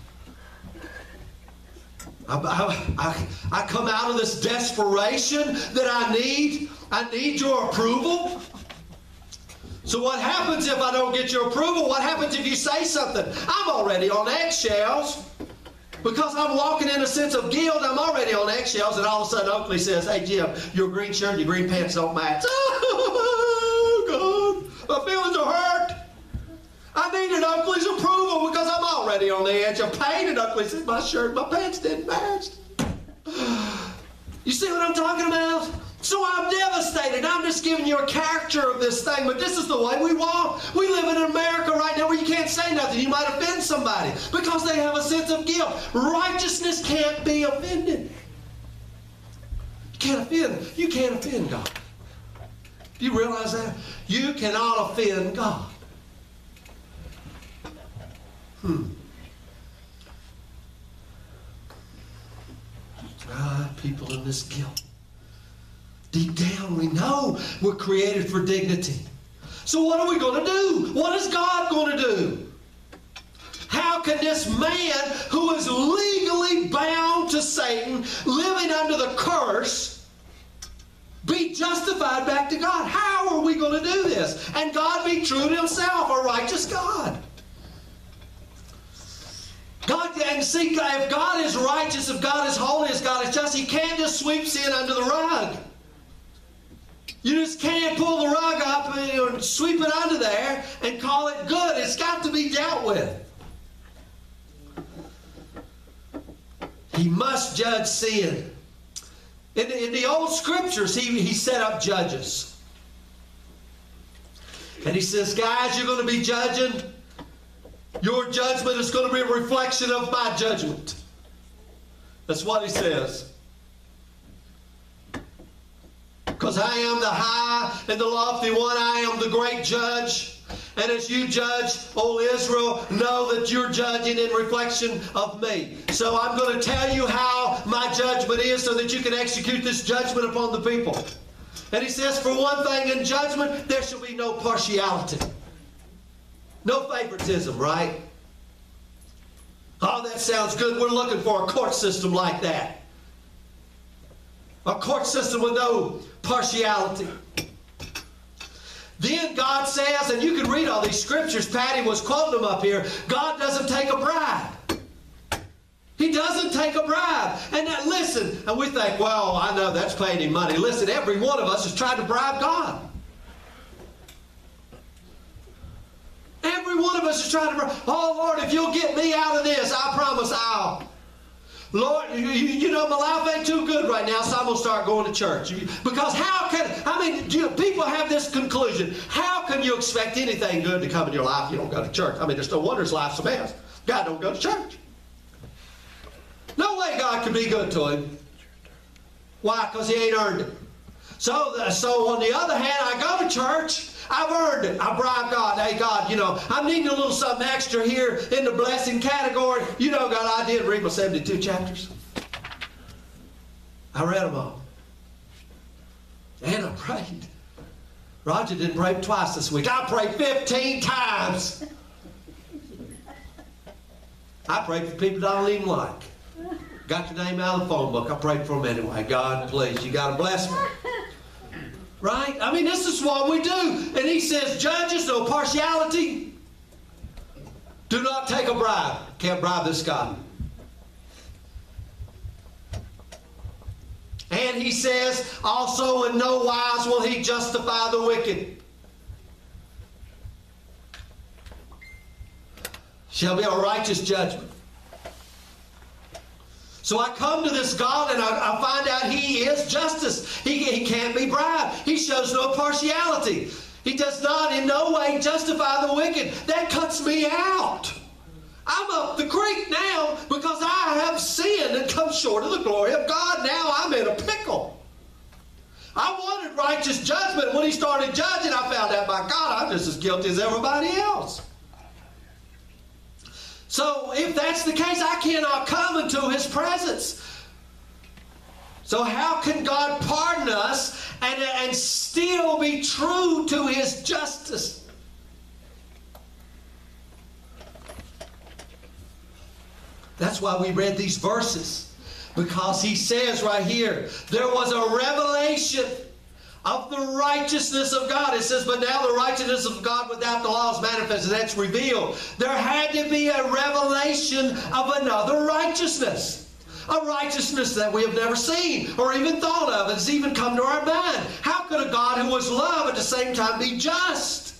I, I, I come out of this desperation that I need. I need your approval. So what happens if I don't get your approval? What happens if you say something? I'm already on eggshells. Because I'm walking in a sense of guilt, I'm already on eggshells, and all of a sudden Oakley says, hey Jim, your green shirt and your green pants don't match. Oh, God, my feelings are hurt. I needed Oakley's approval because I'm already on the edge of pain, and Oakley said my shirt and my pants didn't match. You see what I'm talking about? So I'm devastated. I'm just giving you a character of this thing, but this is the way we walk. We live in America right now where you can't say nothing. You might offend somebody because they have a sense of guilt. Righteousness can't be offended. You can't offend. You can't offend God. Do you realize that? You cannot offend God. Hmm. Ah, people in this guilt. Deep down, we know we're created for dignity. So what are we going to do? What is God going to do? How can this man who is legally bound to Satan, living under the curse, be justified back to God? How are we going to do this? And God be true to himself, a righteous God. God, and see, if God is righteous, if God is holy, if God is just, he can't just sweep sin under the rug. You just can't pull the rug up and sweep it under there and call it good. It's got to be dealt with. He must judge sin. In the, in the old scriptures, he, he set up judges. And he says, guys, you're going to be judging. Your judgment is going to be a reflection of my judgment. That's what he says. Because I am the high and the lofty one. I am the great judge. And as you judge, O Israel, know that you're judging in reflection of me. So I'm going to tell you how my judgment is so that you can execute this judgment upon the people. And he says, for one thing, in judgment, there shall be no partiality. No favoritism, right? Oh, that sounds good. We're looking for a court system like that. A court system with no partiality. Then God says, and you can read all these scriptures, Patty was quoting them up here, God doesn't take a bribe. He doesn't take a bribe. And now, listen, and we think, well, I know that's paying him money. Listen, every one of us is trying to bribe God. Every one of us is trying to bribe. Oh, Lord, if you'll get me out of this, I promise I'll. Lord, you, you know, my life ain't too good right now, so I'm going to start going to church. Because how can, I mean, you know, people have this conclusion. How can you expect anything good to come in your life if you don't go to church? I mean, there's no wonder his life's a mess. God don't go to church. No way God can be good to him. Why? Because he ain't earned it. So, so on the other hand, I go to church. I've earned it. I bribe God. Hey, God, you know, I'm needing a little something extra here in the blessing category. You know, God, I did read my seventy-two chapters. I read them all. And I prayed. Roger didn't pray twice this week. I prayed fifteen times. I prayed for people that I don't even like. Got your name out of the phone book. I prayed for them anyway. God, please, you got to bless me. Right? I mean, this is what we do. And he says, judges, no partiality. Do not take a bribe. Can't bribe this God. And he says, also in no wise will he justify the wicked. Shall be a righteous judgment. So I come to this God and I, I find out he is justice. He, he can't be bribed. He shows no partiality. He does not in no way justify the wicked. That cuts me out. I'm up the creek now because I have sinned and come short of the glory of God. Now I'm in a pickle. I wanted righteous judgment. When he started judging, I found out, my God, I'm just as guilty as everybody else. So if that's the case, I cannot come into his presence. So how can God pardon us and, and still be true to his justice? That's why we read these verses. Because he says right here, there was a revelation of the righteousness of God. It says, but now the righteousness of God without the law is manifested. That's revealed. There had to be a revelation of another righteousness. A righteousness that we have never seen or even thought of. It's even come to our mind. How could a God who was love at the same time be just?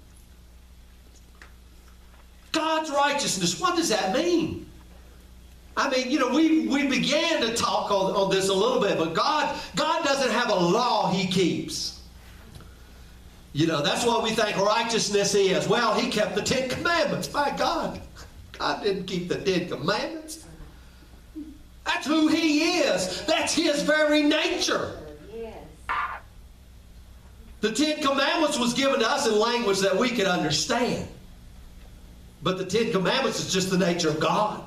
God's righteousness, what does that mean? I mean, you know, we, we began to talk on, on this a little bit, but God, God doesn't have a law He keeps. You know, that's what we think righteousness is. Well, He kept the Ten Commandments. My God, God didn't keep the Ten Commandments. That's who He is. That's His very nature. The Ten Commandments was given to us in language that we could understand. But the Ten Commandments is just the nature of God.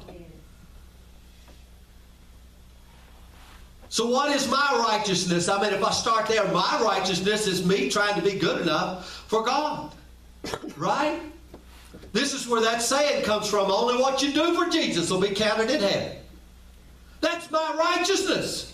So what is my righteousness? I mean, if I start there, my righteousness is me trying to be good enough for God. Right? This is where that saying comes from. Only what you do for Jesus will be counted in heaven. That's my righteousness.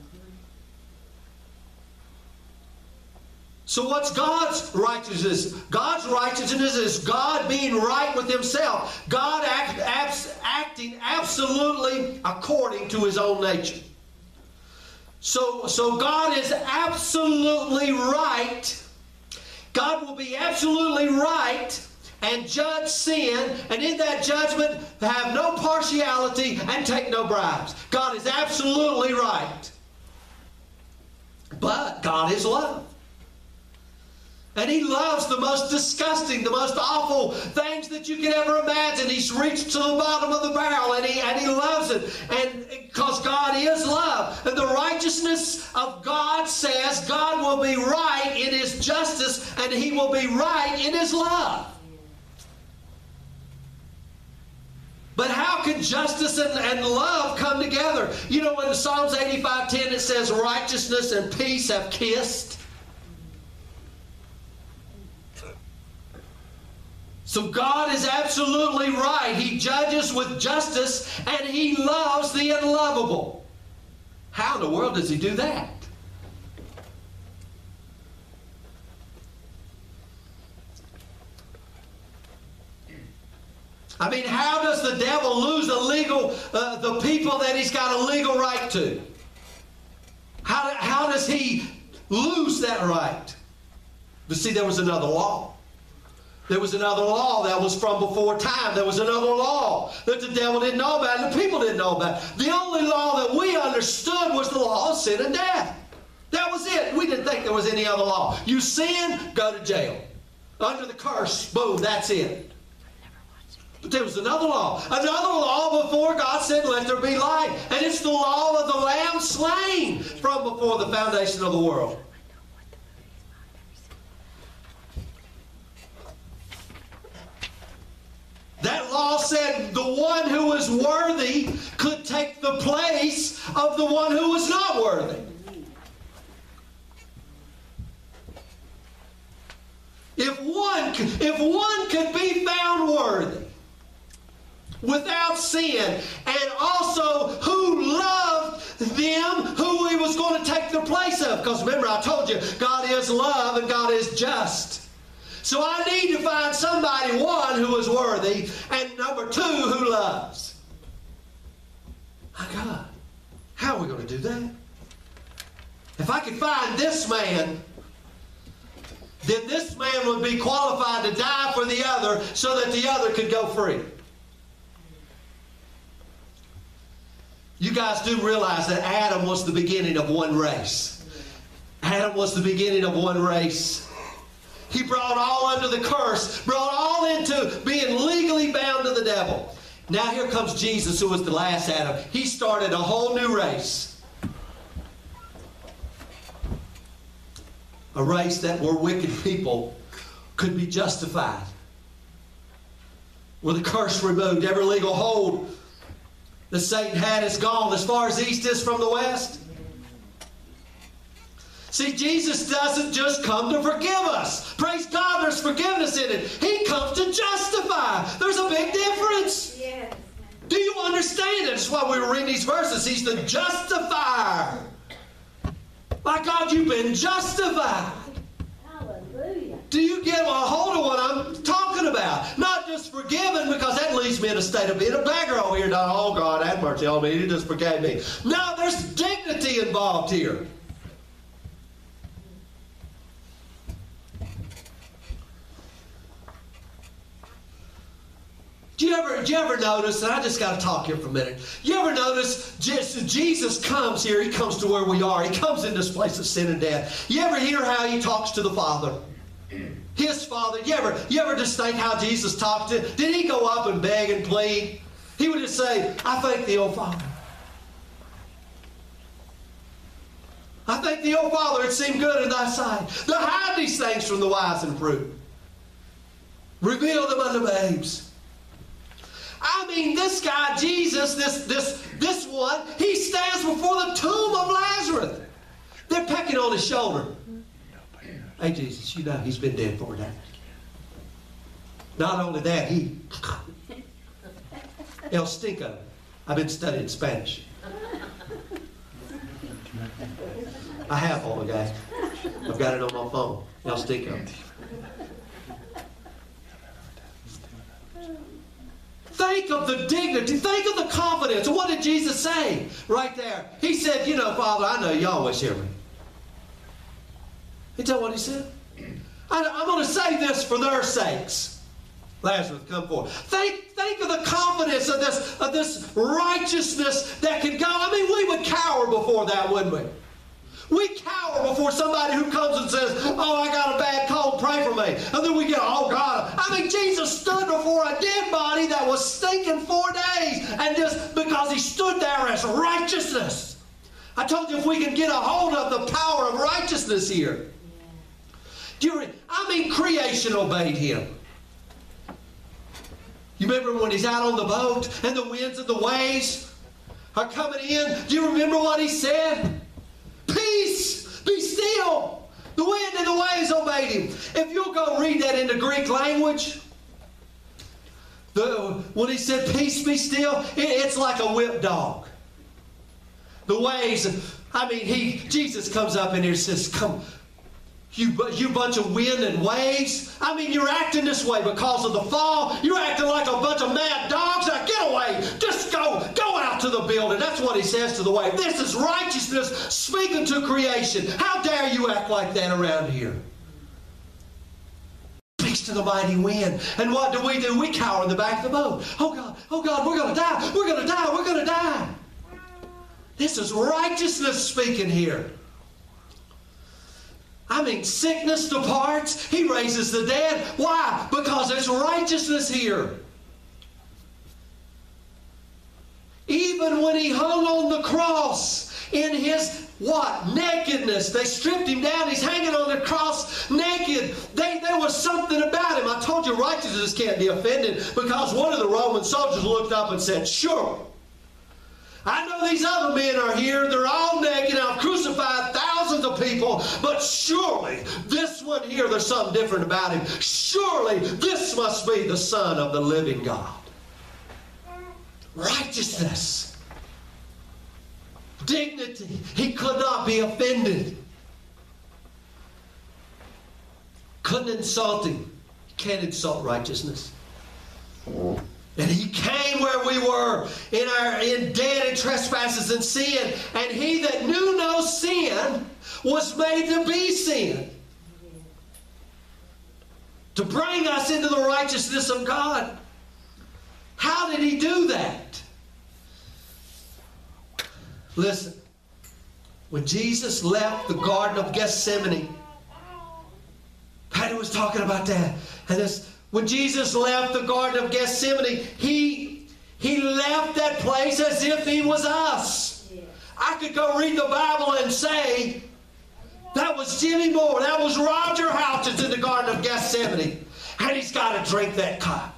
So what's God's righteousness? God's righteousness is God being right with Himself. God act, abs, acting absolutely according to His own nature. So, so God is absolutely right. God will be absolutely right and judge sin, and in that judgment have no partiality and take no bribes. God is absolutely right. But God is love. And He loves the most disgusting, the most awful things that you can ever imagine. He's reached to the bottom of the barrel, and He, and he loves it. And because God is love. And the righteousness of God says God will be right in His justice, and He will be right in His love. But how can justice and, and love come together? You know, in Psalms eighty-five ten it says, righteousness and peace have kissed. So God is absolutely right. He judges with justice, and He loves the unlovable. How in the world does He do that? I mean, how does the devil lose a legal, uh, the people that he's got a legal right to? How, how does he lose that right? But see, there was another law. There was another law that was from before time. There was another law that the devil didn't know about and the people didn't know about. The only law that we understood was the law of sin and death. That was it. We didn't think there was any other law. You sin, go to jail. Under the curse, boom, that's it. But there was another law. Another law before God said, let there be light. And it's the law of the Lamb slain from before the foundation of the world. That law said the one who was worthy could take the place of the one who was not worthy. If one, if one could be found worthy without sin, and also who loved them who He was going to take the place of. Because remember, I told you, God is love and God is just. So I need to find somebody, one, who is worthy, and number two, who loves. My God, how are we going to do that? If I could find this man, then this man would be qualified to die for the other so that the other could go free. You guys do realize that Adam was the beginning of one race. Adam was the beginning of one race. He brought all under the curse, brought all into being legally bound to the devil. Now here comes Jesus, who was the last Adam. He started a whole new race. A race that where wicked people could be justified. Where the curse removed, every legal hold that Satan had is gone as far as east is from the west. See, Jesus doesn't just come to forgive us. Praise God, there's forgiveness in it. He comes to justify. There's a big difference. Yes. Do you understand it? That's why we were reading these verses. He's the justifier. My God, you've been justified. Hallelujah. Do you get a hold of what I'm talking about? Not just forgiven, because that leaves me in a state of being a beggar over here. Not, oh, God, have mercy on me. He just forgave me. No, there's dignity involved here. Do you ever, do you ever notice, and I just got to talk here for a minute. You ever notice just, Jesus comes here, he comes to where we are. He comes in this place of sin and death. You ever hear how he talks to the Father? His Father. You ever, you ever just think how Jesus talked to him? Did he go up and beg and plead? He would just say, I thank thee, O Father. I thank thee, O Father, it seemed good in thy sight to hide these things from the wise and prudent. Reveal them unto babes. I mean, this guy, Jesus, this, this, this one, he stands before the tomb of Lazarus. They're pecking on his shoulder. Hey, Jesus, you know he's been dead four days. Not only that, he... El Stinko. I've been studying Spanish. I have all the guys. I've got it on my phone. El Stinko. Think of the dignity. Think of the confidence. And what did Jesus say right there? He said, you know, Father, I know you always hear me. You tell what he said? I, I'm going to say this for their sakes. Lazarus, come forth. Think, think of the confidence of this, of this righteousness that can go. I mean, we would cower before that, wouldn't we? We cower before somebody who comes and says, oh, I got a bad cold, pray for me. And then we get, oh, God. I mean, Jesus stood before a dead body that was stinking four days. And just because he stood there as righteousness. I told you if we can get a hold of the power of righteousness here. Do you, I mean, creation obeyed him. You remember when he's out on the boat and the winds and the waves are coming in? Do you remember what he said? Peace, be still. The wind and the waves obeyed him. If you'll go read that in the Greek language, the, when he said peace, be still, it, it's like a whipped dog. The waves, I mean, he Jesus comes up in here and says, come, you, you bunch of wind and waves. I mean, you're acting this way because of the fall. You're acting like a bunch of mad dogs. Now get away. Just go. Go out to the building. That's what he says to the wave. This is righteousness speaking to creation. How dare you act like that around here? Speaks to the mighty wind. And what do we do? We cower in the back of the boat. Oh, God. Oh, God. We're going to die. We're going to die. We're going to die. This is righteousness speaking here. I mean, sickness departs. He raises the dead. Why? Because there's righteousness here. Even when he hung on the cross in his, what? Nakedness. They stripped him down. He's hanging on the cross naked. They, there was something about him. I told you righteousness can't be offended because one of the Roman soldiers looked up and said, sure. I know these other men are here. They're all naked. I've crucified thousands of people. But surely this one here, there's something different about him. Surely this must be the Son of the living God. Righteousness. Dignity. He could not be offended. Couldn't insult him. Can't insult righteousness. And he came where we were in our in dead and trespasses and sin. And he that knew no sin was made to be sin. To bring us into the righteousness of God. How did he do that? Listen. When Jesus left the Garden of Gethsemane, Patty was talking about that. And this When Jesus left the Garden of Gethsemane, he, he left that place as if he was us. Yeah. I could go read the Bible and say, that was Jimmy Moore, that was Roger Houchins in the Garden of Gethsemane. And he's got to drink that cup.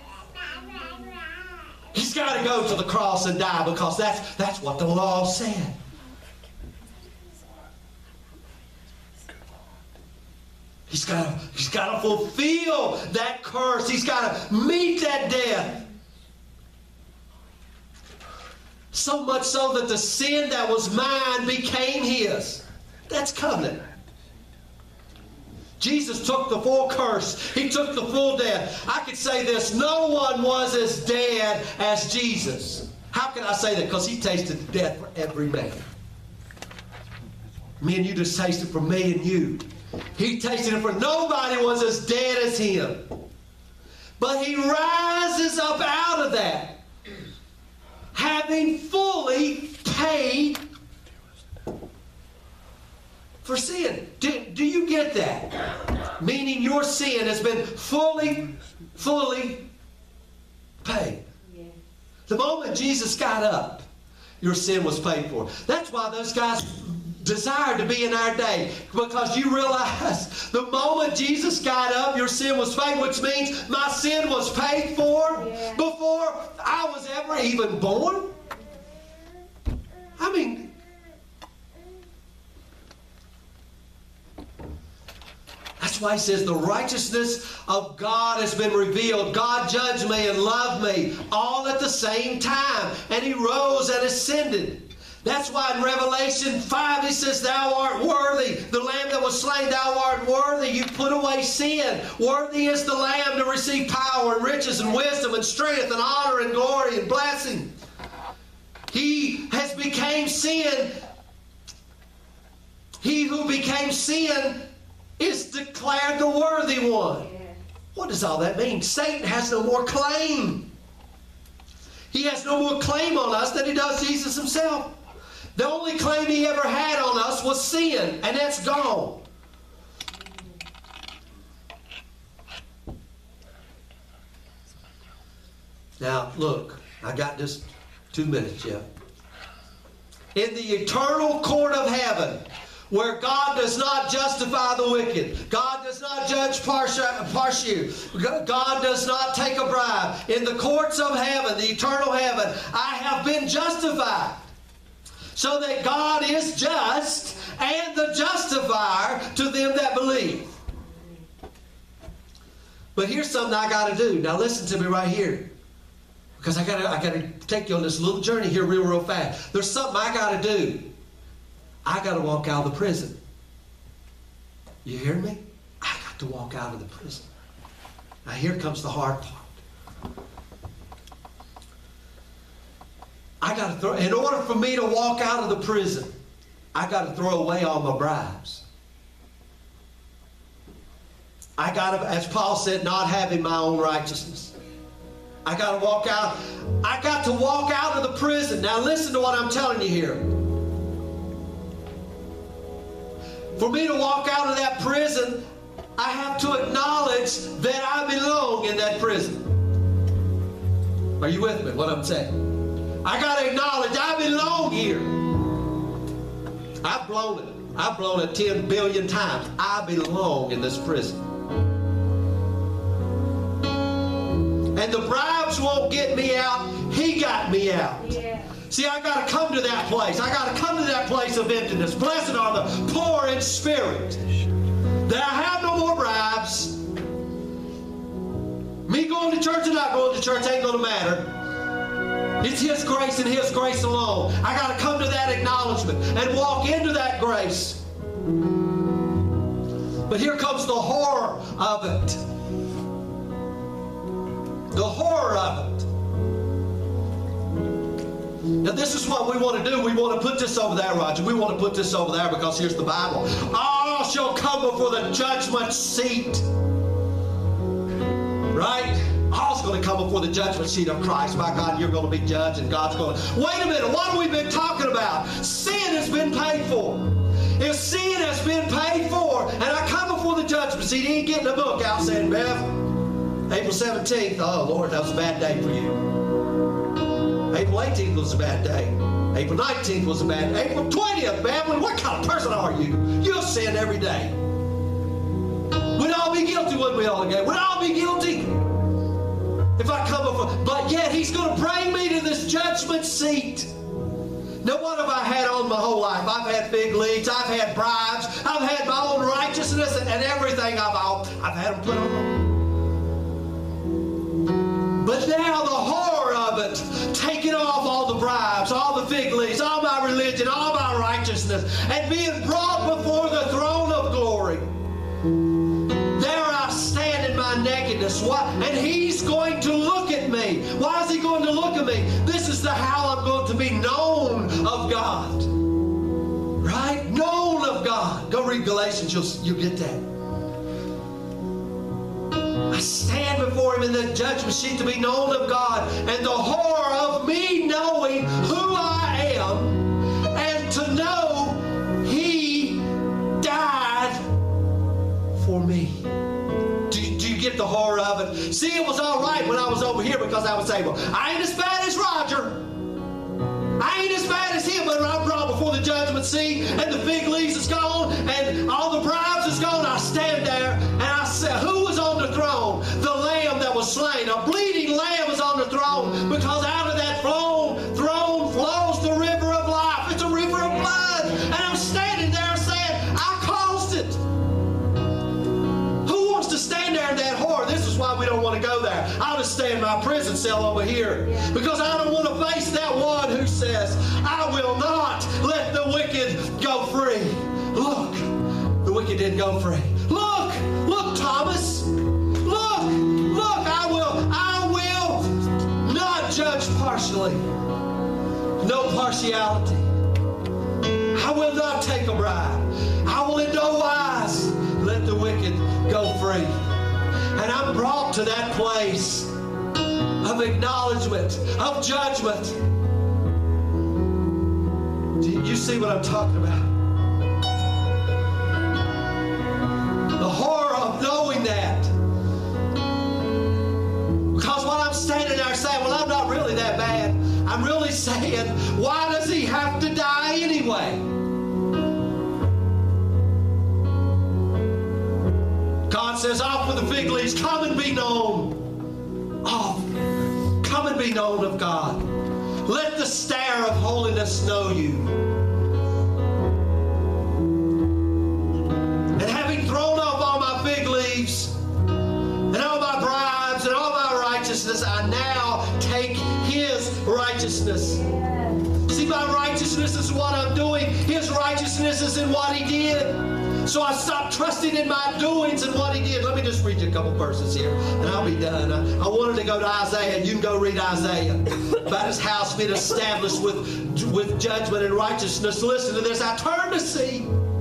He's got to go to the cross and die because that's, that's what the law said. He's got to, he's got to fulfill that curse. He's got to meet that death. So much so that the sin that was mine became his. That's covenant. Jesus took the full curse. He took the full death. I could say this. No one was as dead as Jesus. How can I say that? Because he tasted death for every man. Me and you just tasted for me and you. He tasted it for nobody was as dead as him. But he rises up out of that, having fully paid for sin. Do, do you get that? Meaning your sin has been fully, fully paid. Yeah. The moment Jesus got up, your sin was paid for. That's why those guys desire to be in our day, because you realize the moment Jesus got up, your sin was paid, which means my sin was paid for yeah. before I was ever even born. I mean, that's why he says the righteousness of God has been revealed. God judged me and loved me all at the same time, and he rose and ascended. That's why in Revelation five he says, thou art worthy. The Lamb that was slain, thou art worthy. You put away sin. Worthy is the Lamb to receive power and riches and wisdom and strength and honor and glory and blessing. He has became sin. He who became sin is declared the worthy one. What does all that mean? Satan has no more claim. He has no more claim on us than he does Jesus himself. The only claim he ever had on us was sin, and that's gone. Now, look, I got just two minutes yet. In the eternal court of heaven, where God does not justify the wicked, God does not judge partial, God does not take a bribe. In the courts of heaven, the eternal heaven, I have been justified. So that God is just and the justifier to them that believe. But here's something I got to do. Now listen to me right here. Because I got to I got to take you on this little journey here real, real fast. There's something I got to do. I got to walk out of the prison. You hear me? I got to walk out of the prison. Now here comes the hard part. I got to throw, in order for me to walk out of the prison, I got to throw away all my bribes. I got to, as Paul said, not having my own righteousness. I got to walk out. I got to walk out of the prison. Now listen to what I'm telling you here. For me to walk out of that prison, I have to acknowledge that I belong in that prison. Are you with me? What I'm saying? I got to acknowledge I belong here. I've blown it. I've blown it ten billion times. I belong in this prison. And the bribes won't get me out. He got me out. Yeah. See, I got to come to that place. I got to come to that place of emptiness. Blessed are the poor in spirit, that I have no more bribes. Me going to church or not going to church ain't going to matter. It's His grace and His grace alone. I got to come to that acknowledgement and walk into that grace. But here comes the horror of it. The horror of it. Now this is what we want to do. We want to put this over there, Roger. We want to put this over there because here's the Bible. All shall come before the judgment seat. Right? All's going to come before the judgment seat of Christ. My God, you're going to be judged, and God's going to... Wait a minute, what have we been talking about? Sin has been paid for. If sin has been paid for, and I come before the judgment seat, he ain't getting a book out saying, Bev, April seventeenth, oh Lord, that was a bad day for you. April eighteenth was a bad day. April nineteenth was a bad day. April twentieth, Bev, what kind of person are you? You'll sin every day. We'd all be guilty, wouldn't we all again? We'd all be guilty. If I come before, but yet He's going to bring me to this judgment seat. Now, what have I had on my whole life? I've had fig leaves, I've had bribes, I've had my own righteousness, and, and everything I've, I've had them put on. But now the horror of it, taking off all the bribes, all the fig leaves, all my religion, all my righteousness, and being brought before the throne of glory. There I stand in my nakedness. Why? And He's going to look at me. Why is He going to look at me? This is the how I'm going to be known of God. Right? Known of God. Go read Galatians. You'll, you'll get that. I stand before Him in the judgment seat to be known of God, and the horror of me knowing who I am, and to know He died for me. Do, do you get the horror of it? See, it was all right when I was over here because I was able. I ain't as bad as Roger. I ain't as bad as him, but when I'm brought before the judgment seat and the fig leaves is gone and all the bribes is gone, I stand there and I say, who was on the throne? The Lamb that was slain. A bleeding lamb is on the throne, because out of that throne, throne flows the river of life. It's a river of blood. And I'm standing there saying, I caused it. Who wants to stand there in that horror? This is why we don't want to go there. I'll just stay in my prison cell over here, because I don't want to face that one who says, I will not let the wicked go free. Look, the wicked didn't go free. Look, look, Thomas. Look, look, I will, I will not judge partially. No partiality. I will not take a bribe. I will in no wise let the wicked go free. And I'm brought to that place of acknowledgement, of judgment. Do you see what I'm talking about? The horror of knowing that. Because while I'm standing there saying, well, I'm not really that bad, I'm really saying, why does He have to die anyway? God says, off with the fig leaves, come and be known. Off. Come and be known of God. Let the stare of holiness know you. And having thrown off all my fig leaves, and all my bribes, and all my righteousness, I now take His righteousness. See, my righteousness is what I'm doing. His righteousness is in what He did. So I stopped trusting in my doings and what He did. Let me just read you a couple verses here, and I'll be done. I, I wanted to go to Isaiah, and you can go read Isaiah about His house being established with, with judgment and righteousness. Listen to this. I turned to see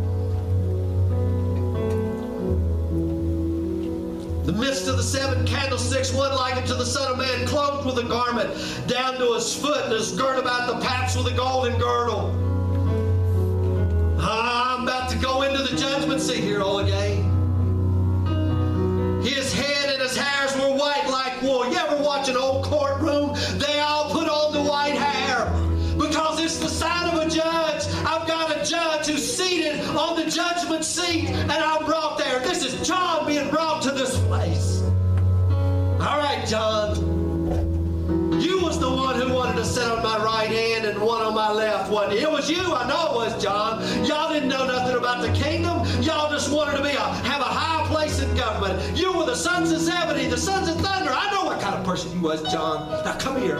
the midst of the seven candlesticks, one like unto the Son of Man, clothed with a garment down to his foot, and his girt about the paps with a golden girdle. I'm about to go into the judgment seat here all again. His head and his hairs were white like wool. You ever watch an old courtroom? They all put on the white hair because it's the sign of a judge. I've got a judge who's seated on the judgment seat, and I'm brought there. This is John being brought to this place. All right, John. You was the one who wanted to sit on my right hand and one on my left, wasn't it? It was you. I know it was, John. Y'all didn't know nothing about the kingdom. Y'all just wanted to be a, have a high place in government. You were the sons of Zebedee, the sons of thunder. I know what kind of person you was, John. Now come here.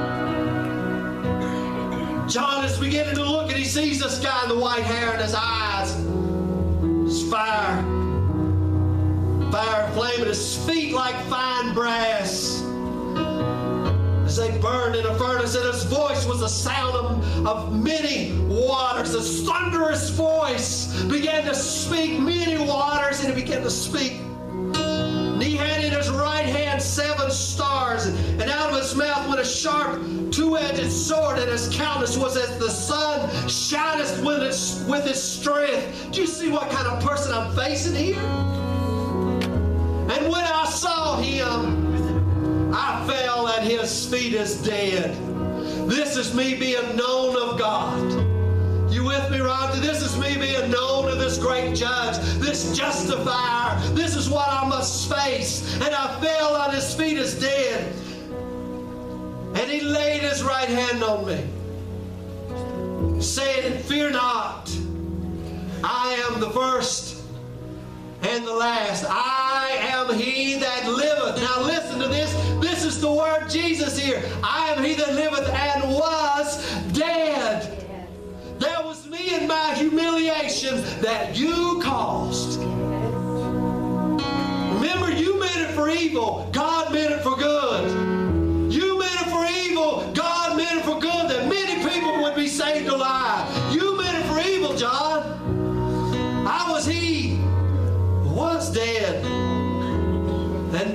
John is beginning to look, and he sees this guy in the white hair, and his eyes, his fire, fire and flame, and his feet like fine brass, as they burned in a furnace, and his voice was the sound of, of many waters. His thunderous voice began to speak many waters, and he began to speak. And he had in his right hand seven stars, and out of his mouth went a sharp two-edged sword, and his countenance was as the sun shineth with its, with its strength. Do you see what kind of person I'm facing here? And when I saw him, I fell at his feet as dead. This is me being known of God. You with me, Roger? This is me being known of this great judge, this justifier. This is what I must face. And I fell at his feet as dead. And he laid his right hand on me, saying, fear not. I am the first and the last. I am he that liveth. Now listen to this. This is the word Jesus here. I am he that liveth and was dead. That was me in my humiliation that you caused. Remember, you meant it for evil. God meant it for good. You meant it for evil. God meant it for good, that many people would be saved alive. You meant it for evil, John. I was he who was dead and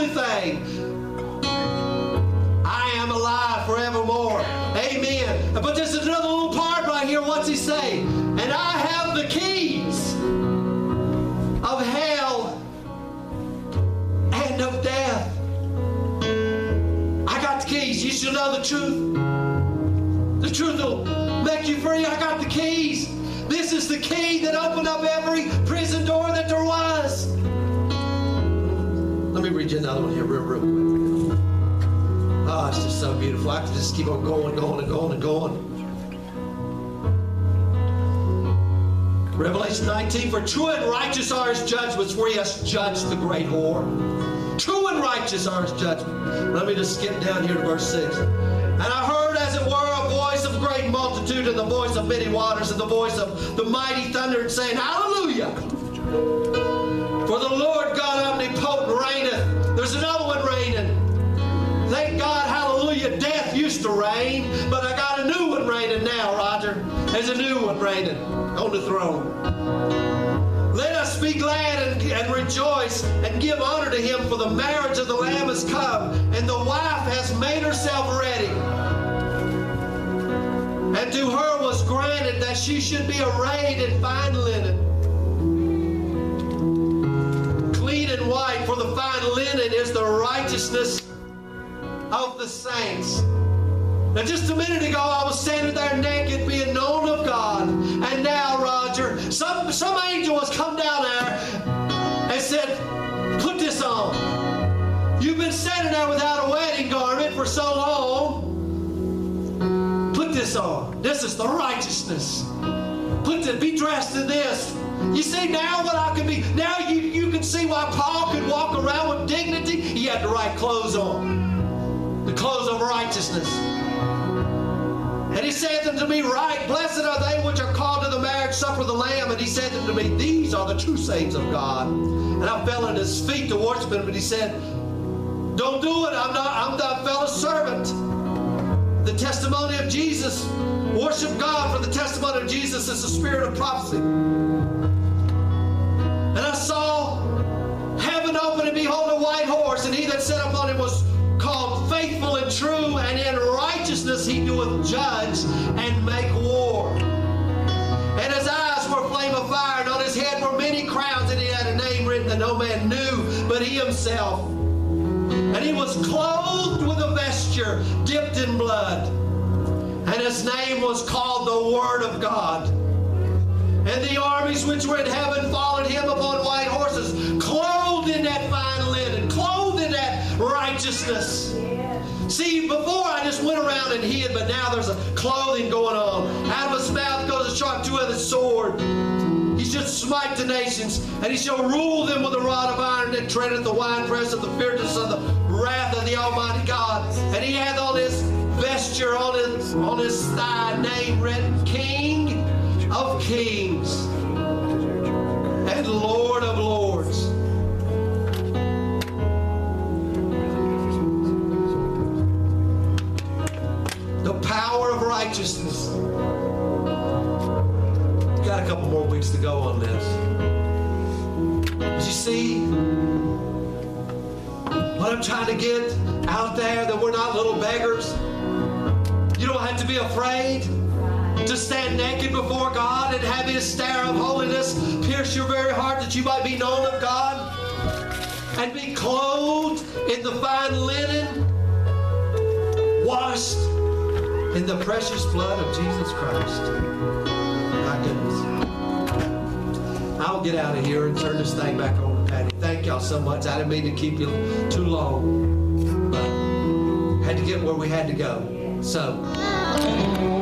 thing. I am alive forevermore. Amen. But there's another little part right here. What's he say? And I have the keys of hell and of death. I got the keys. You should know the truth. The truth will make you free. I got the keys. This is the key that opened up every prison door that there was. Let me read you another one here real, real quick. Oh, it's just so beautiful. I could just keep on going, going, and going, and going. Revelation nineteen, for true and righteous are his judgments, where he has judged the great whore. True and righteous are his judgments. Let me just skip down here to verse six. And I heard, as it were, a voice of great multitude, and the voice of many waters, and the voice of the mighty thunder, and saying, Hallelujah! For the Lord God omnipotent reigneth. There's another one reigning. Thank God, hallelujah, death used to reign, but I got a new one reigning now, Roger. There's a new one reigning on the throne. Let us be glad and, and rejoice and give honor to him, for the marriage of the Lamb has come, and the wife has made herself ready. And to her was granted that she should be arrayed in fine linen, clean and white, for the fine linen is the righteousness of the saints. Now, just a minute ago, I was standing there naked, being known of God. And now, Roger, some, some angel has come down there and said, put this on. You've been standing there without a wedding garment for so long. Put this on. This is the righteousness. Put the, be dressed in this. You see now what I can be. Now you, you can see why Paul could walk around with dignity. He had the right clothes on. The clothes of righteousness. And he said unto me, right, blessed are they which are called to the marriage supper of the Lamb. And he said unto me, these are the true saints of God. And I fell at his feet to worship him, but he said, don't do it. I'm not, I'm not fellow servant. The testimony of Jesus. Worship God, for the testimony of Jesus is the spirit of prophecy. And I saw heaven open, and behold, a white horse, and he that sat upon him was called Faithful and True, and in righteousness he doeth judge and make war. And his eyes were a flame of fire, and on his head were many crowns, and he had a name written that no man knew but he himself. And he was clothed with a vesture dipped in blood, and his name was called the Word of God. And the armies which were in heaven followed him upon white horses, clothed in that fine linen, clothed in that righteousness. See, before I just went around and hid, but now there's a clothing going on. Out of his mouth goes a sharp two-edged sword. He shall smite the nations, and he shall rule them with a rod of iron that treadeth the winepress of the fierceness of the wrath of the Almighty God. And he hath on his vesture, on his, on his thigh, name written, King of Kings and Lord of Lords. The power of righteousness. Got a couple more weeks to go on this. But you see what I'm trying to get out there, that we're not little beggars. You don't have to be afraid to stand naked before God and have his stare of holiness pierce your very heart, that you might be known of God and be clothed in the fine linen, washed in the precious blood of Jesus Christ. My goodness. I'll get out of here and turn this thing back over to Patty. Thank y'all so much. I didn't mean to keep you too long, but had to get where we had to go. So